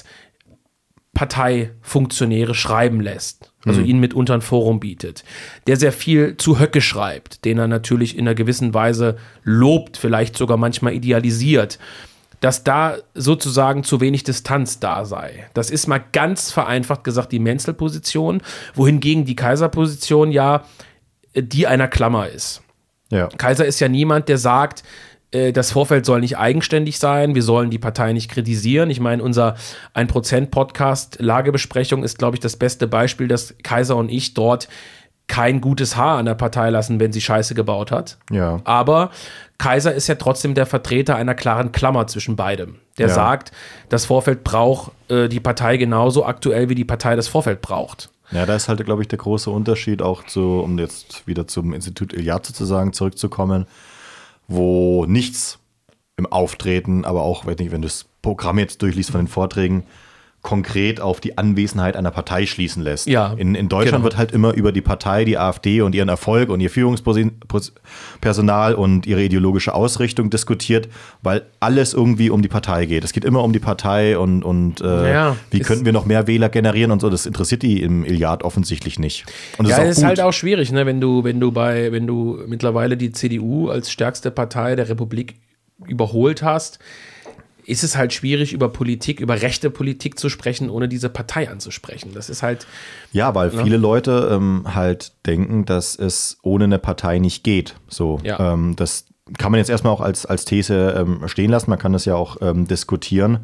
Parteifunktionäre schreiben lässt, also ihnen mitunter ein Forum bietet, der sehr viel zu Höcke schreibt, den er natürlich in einer gewissen Weise lobt, vielleicht sogar manchmal idealisiert, dass da sozusagen zu wenig Distanz da sei. Das ist mal ganz vereinfacht gesagt die Menzel-Position, wohingegen die Kaiser-Position ja die einer Klammer ist. Ja. Kaiser ist ja niemand, der sagt, das Vorfeld soll nicht eigenständig sein, wir sollen die Partei nicht kritisieren. Ich meine, unser 1%-Podcast Lagebesprechung ist, glaube ich, das beste Beispiel, dass Kaiser und ich dort kein gutes Haar an der Partei lassen, wenn sie Scheiße gebaut hat. Ja. Aber Kaiser ist ja trotzdem der Vertreter einer klaren Klammer zwischen beidem. Der sagt, das Vorfeld braucht die Partei genauso aktuell, wie die Partei das Vorfeld braucht. Ja, da ist halt, glaube ich, der große Unterschied auch um jetzt wieder zum Institut Iliad sozusagen zurückzukommen, wo nichts im Auftreten, aber auch, wenn du das Programm jetzt durchliest von den Vorträgen, konkret auf die Anwesenheit einer Partei schließen lässt. Ja, in Deutschland wird halt immer über die Partei, die AfD und ihren Erfolg und ihr Führungspersonal und ihre ideologische Ausrichtung diskutiert, weil alles irgendwie um die Partei geht. Es geht immer um die Partei und wie könnten wir noch mehr Wähler generieren und so. Das interessiert die im Iliad offensichtlich nicht. Und das ist halt auch schwierig, ne? wenn du mittlerweile die CDU als stärkste Partei der Republik überholt hast, ist es halt schwierig, über rechte Politik zu sprechen, ohne diese Partei anzusprechen. Das ist halt... Ja, weil viele Leute halt denken, dass es ohne eine Partei nicht geht. So, das kann man jetzt erstmal auch als These stehen lassen. Man kann das ja auch diskutieren.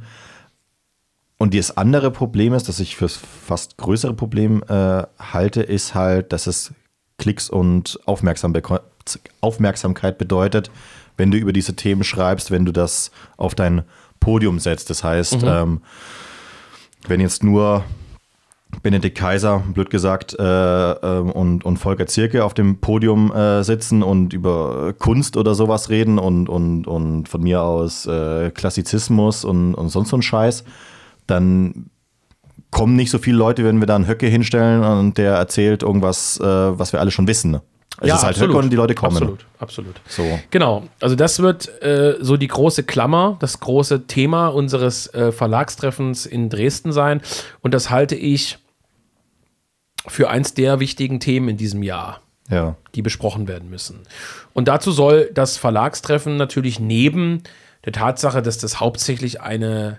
Und das andere Problem ist, das ich für das fast größere Problem halte, ist halt, dass es Klicks und Aufmerksamkeit bedeutet, wenn du über diese Themen schreibst, wenn du das auf dein Podium setzt. Das heißt, wenn jetzt nur Benedikt Kaiser, blöd gesagt, und Volker Zierke auf dem Podium sitzen und über Kunst oder sowas reden und von mir aus Klassizismus und sonst so ein Scheiß, dann kommen nicht so viele Leute, wenn wir da einen Höcke hinstellen und der erzählt irgendwas, was wir alle schon wissen. Es ist halt Höcke und die Leute kommen. Absolut. So. Genau, also das wird so die große Klammer, das große Thema unseres Verlagstreffens in Dresden sein. Und das halte ich für eins der wichtigen Themen in diesem Jahr, die besprochen werden müssen. Und dazu soll das Verlagstreffen natürlich neben der Tatsache, dass das hauptsächlich eine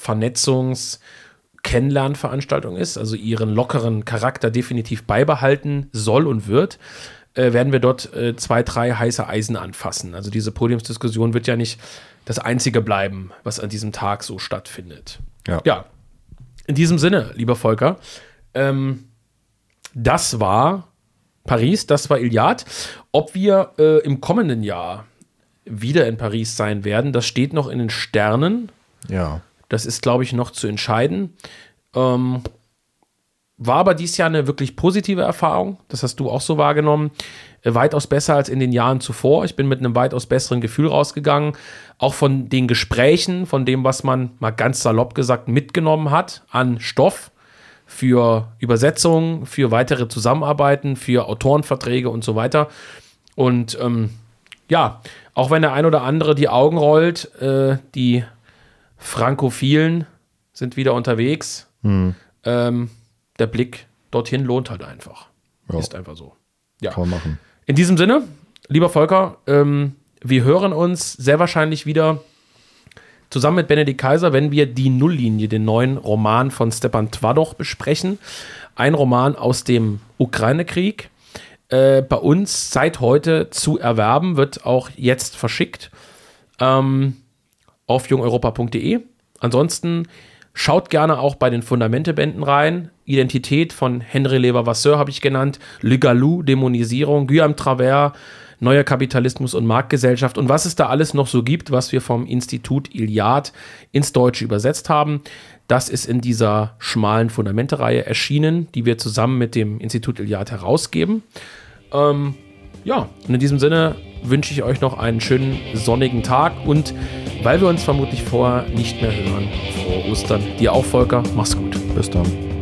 Kennenlernveranstaltung ist, also ihren lockeren Charakter definitiv beibehalten soll und wird, werden wir dort 2, 3 heiße Eisen anfassen. Also diese Podiumsdiskussion wird ja nicht das Einzige bleiben, was an diesem Tag so stattfindet. Ja, in diesem Sinne, lieber Volker, das war Paris, das war Iliad. Ob wir im kommenden Jahr wieder in Paris sein werden, das steht noch in den Sternen. Ja. Das ist, glaube ich, noch zu entscheiden. War aber dieses Jahr eine wirklich positive Erfahrung. Das hast du auch so wahrgenommen. Weitaus besser als in den Jahren zuvor. Ich bin mit einem weitaus besseren Gefühl rausgegangen. Auch von den Gesprächen, von dem, was man mal ganz salopp gesagt mitgenommen hat an Stoff für Übersetzungen, für weitere Zusammenarbeiten, für Autorenverträge und so weiter. Und auch wenn der ein oder andere die Augen rollt, die Frankophilen sind wieder unterwegs. Der Blick dorthin lohnt halt einfach. Ja. Ist einfach so. Ja. Kann man machen. In diesem Sinne, lieber Volker, wir hören uns sehr wahrscheinlich wieder zusammen mit Benedikt Kaiser, wenn wir die Nulllinie, den neuen Roman von Stepan Twardoch besprechen. Ein Roman aus dem Ukraine-Krieg. Bei uns seit heute zu erwerben, wird auch jetzt verschickt auf jungeuropa.de. Ansonsten schaut gerne auch bei den Fundamente-Bänden rein. Identität von Henry Lever-Vasseur habe ich genannt. Le Galou, Dämonisierung, Guillaume Travers, neuer Kapitalismus und Marktgesellschaft und was es da alles noch so gibt, was wir vom Institut Iliad ins Deutsche übersetzt haben. Das ist in dieser schmalen Fundamente-Reihe erschienen, die wir zusammen mit dem Institut Iliad herausgeben. Und in diesem Sinne wünsche ich euch noch einen schönen sonnigen Tag und weil wir uns vermutlich vorher nicht mehr hören, frohe Ostern. Dir auch, Volker. Mach's gut. Bis dann.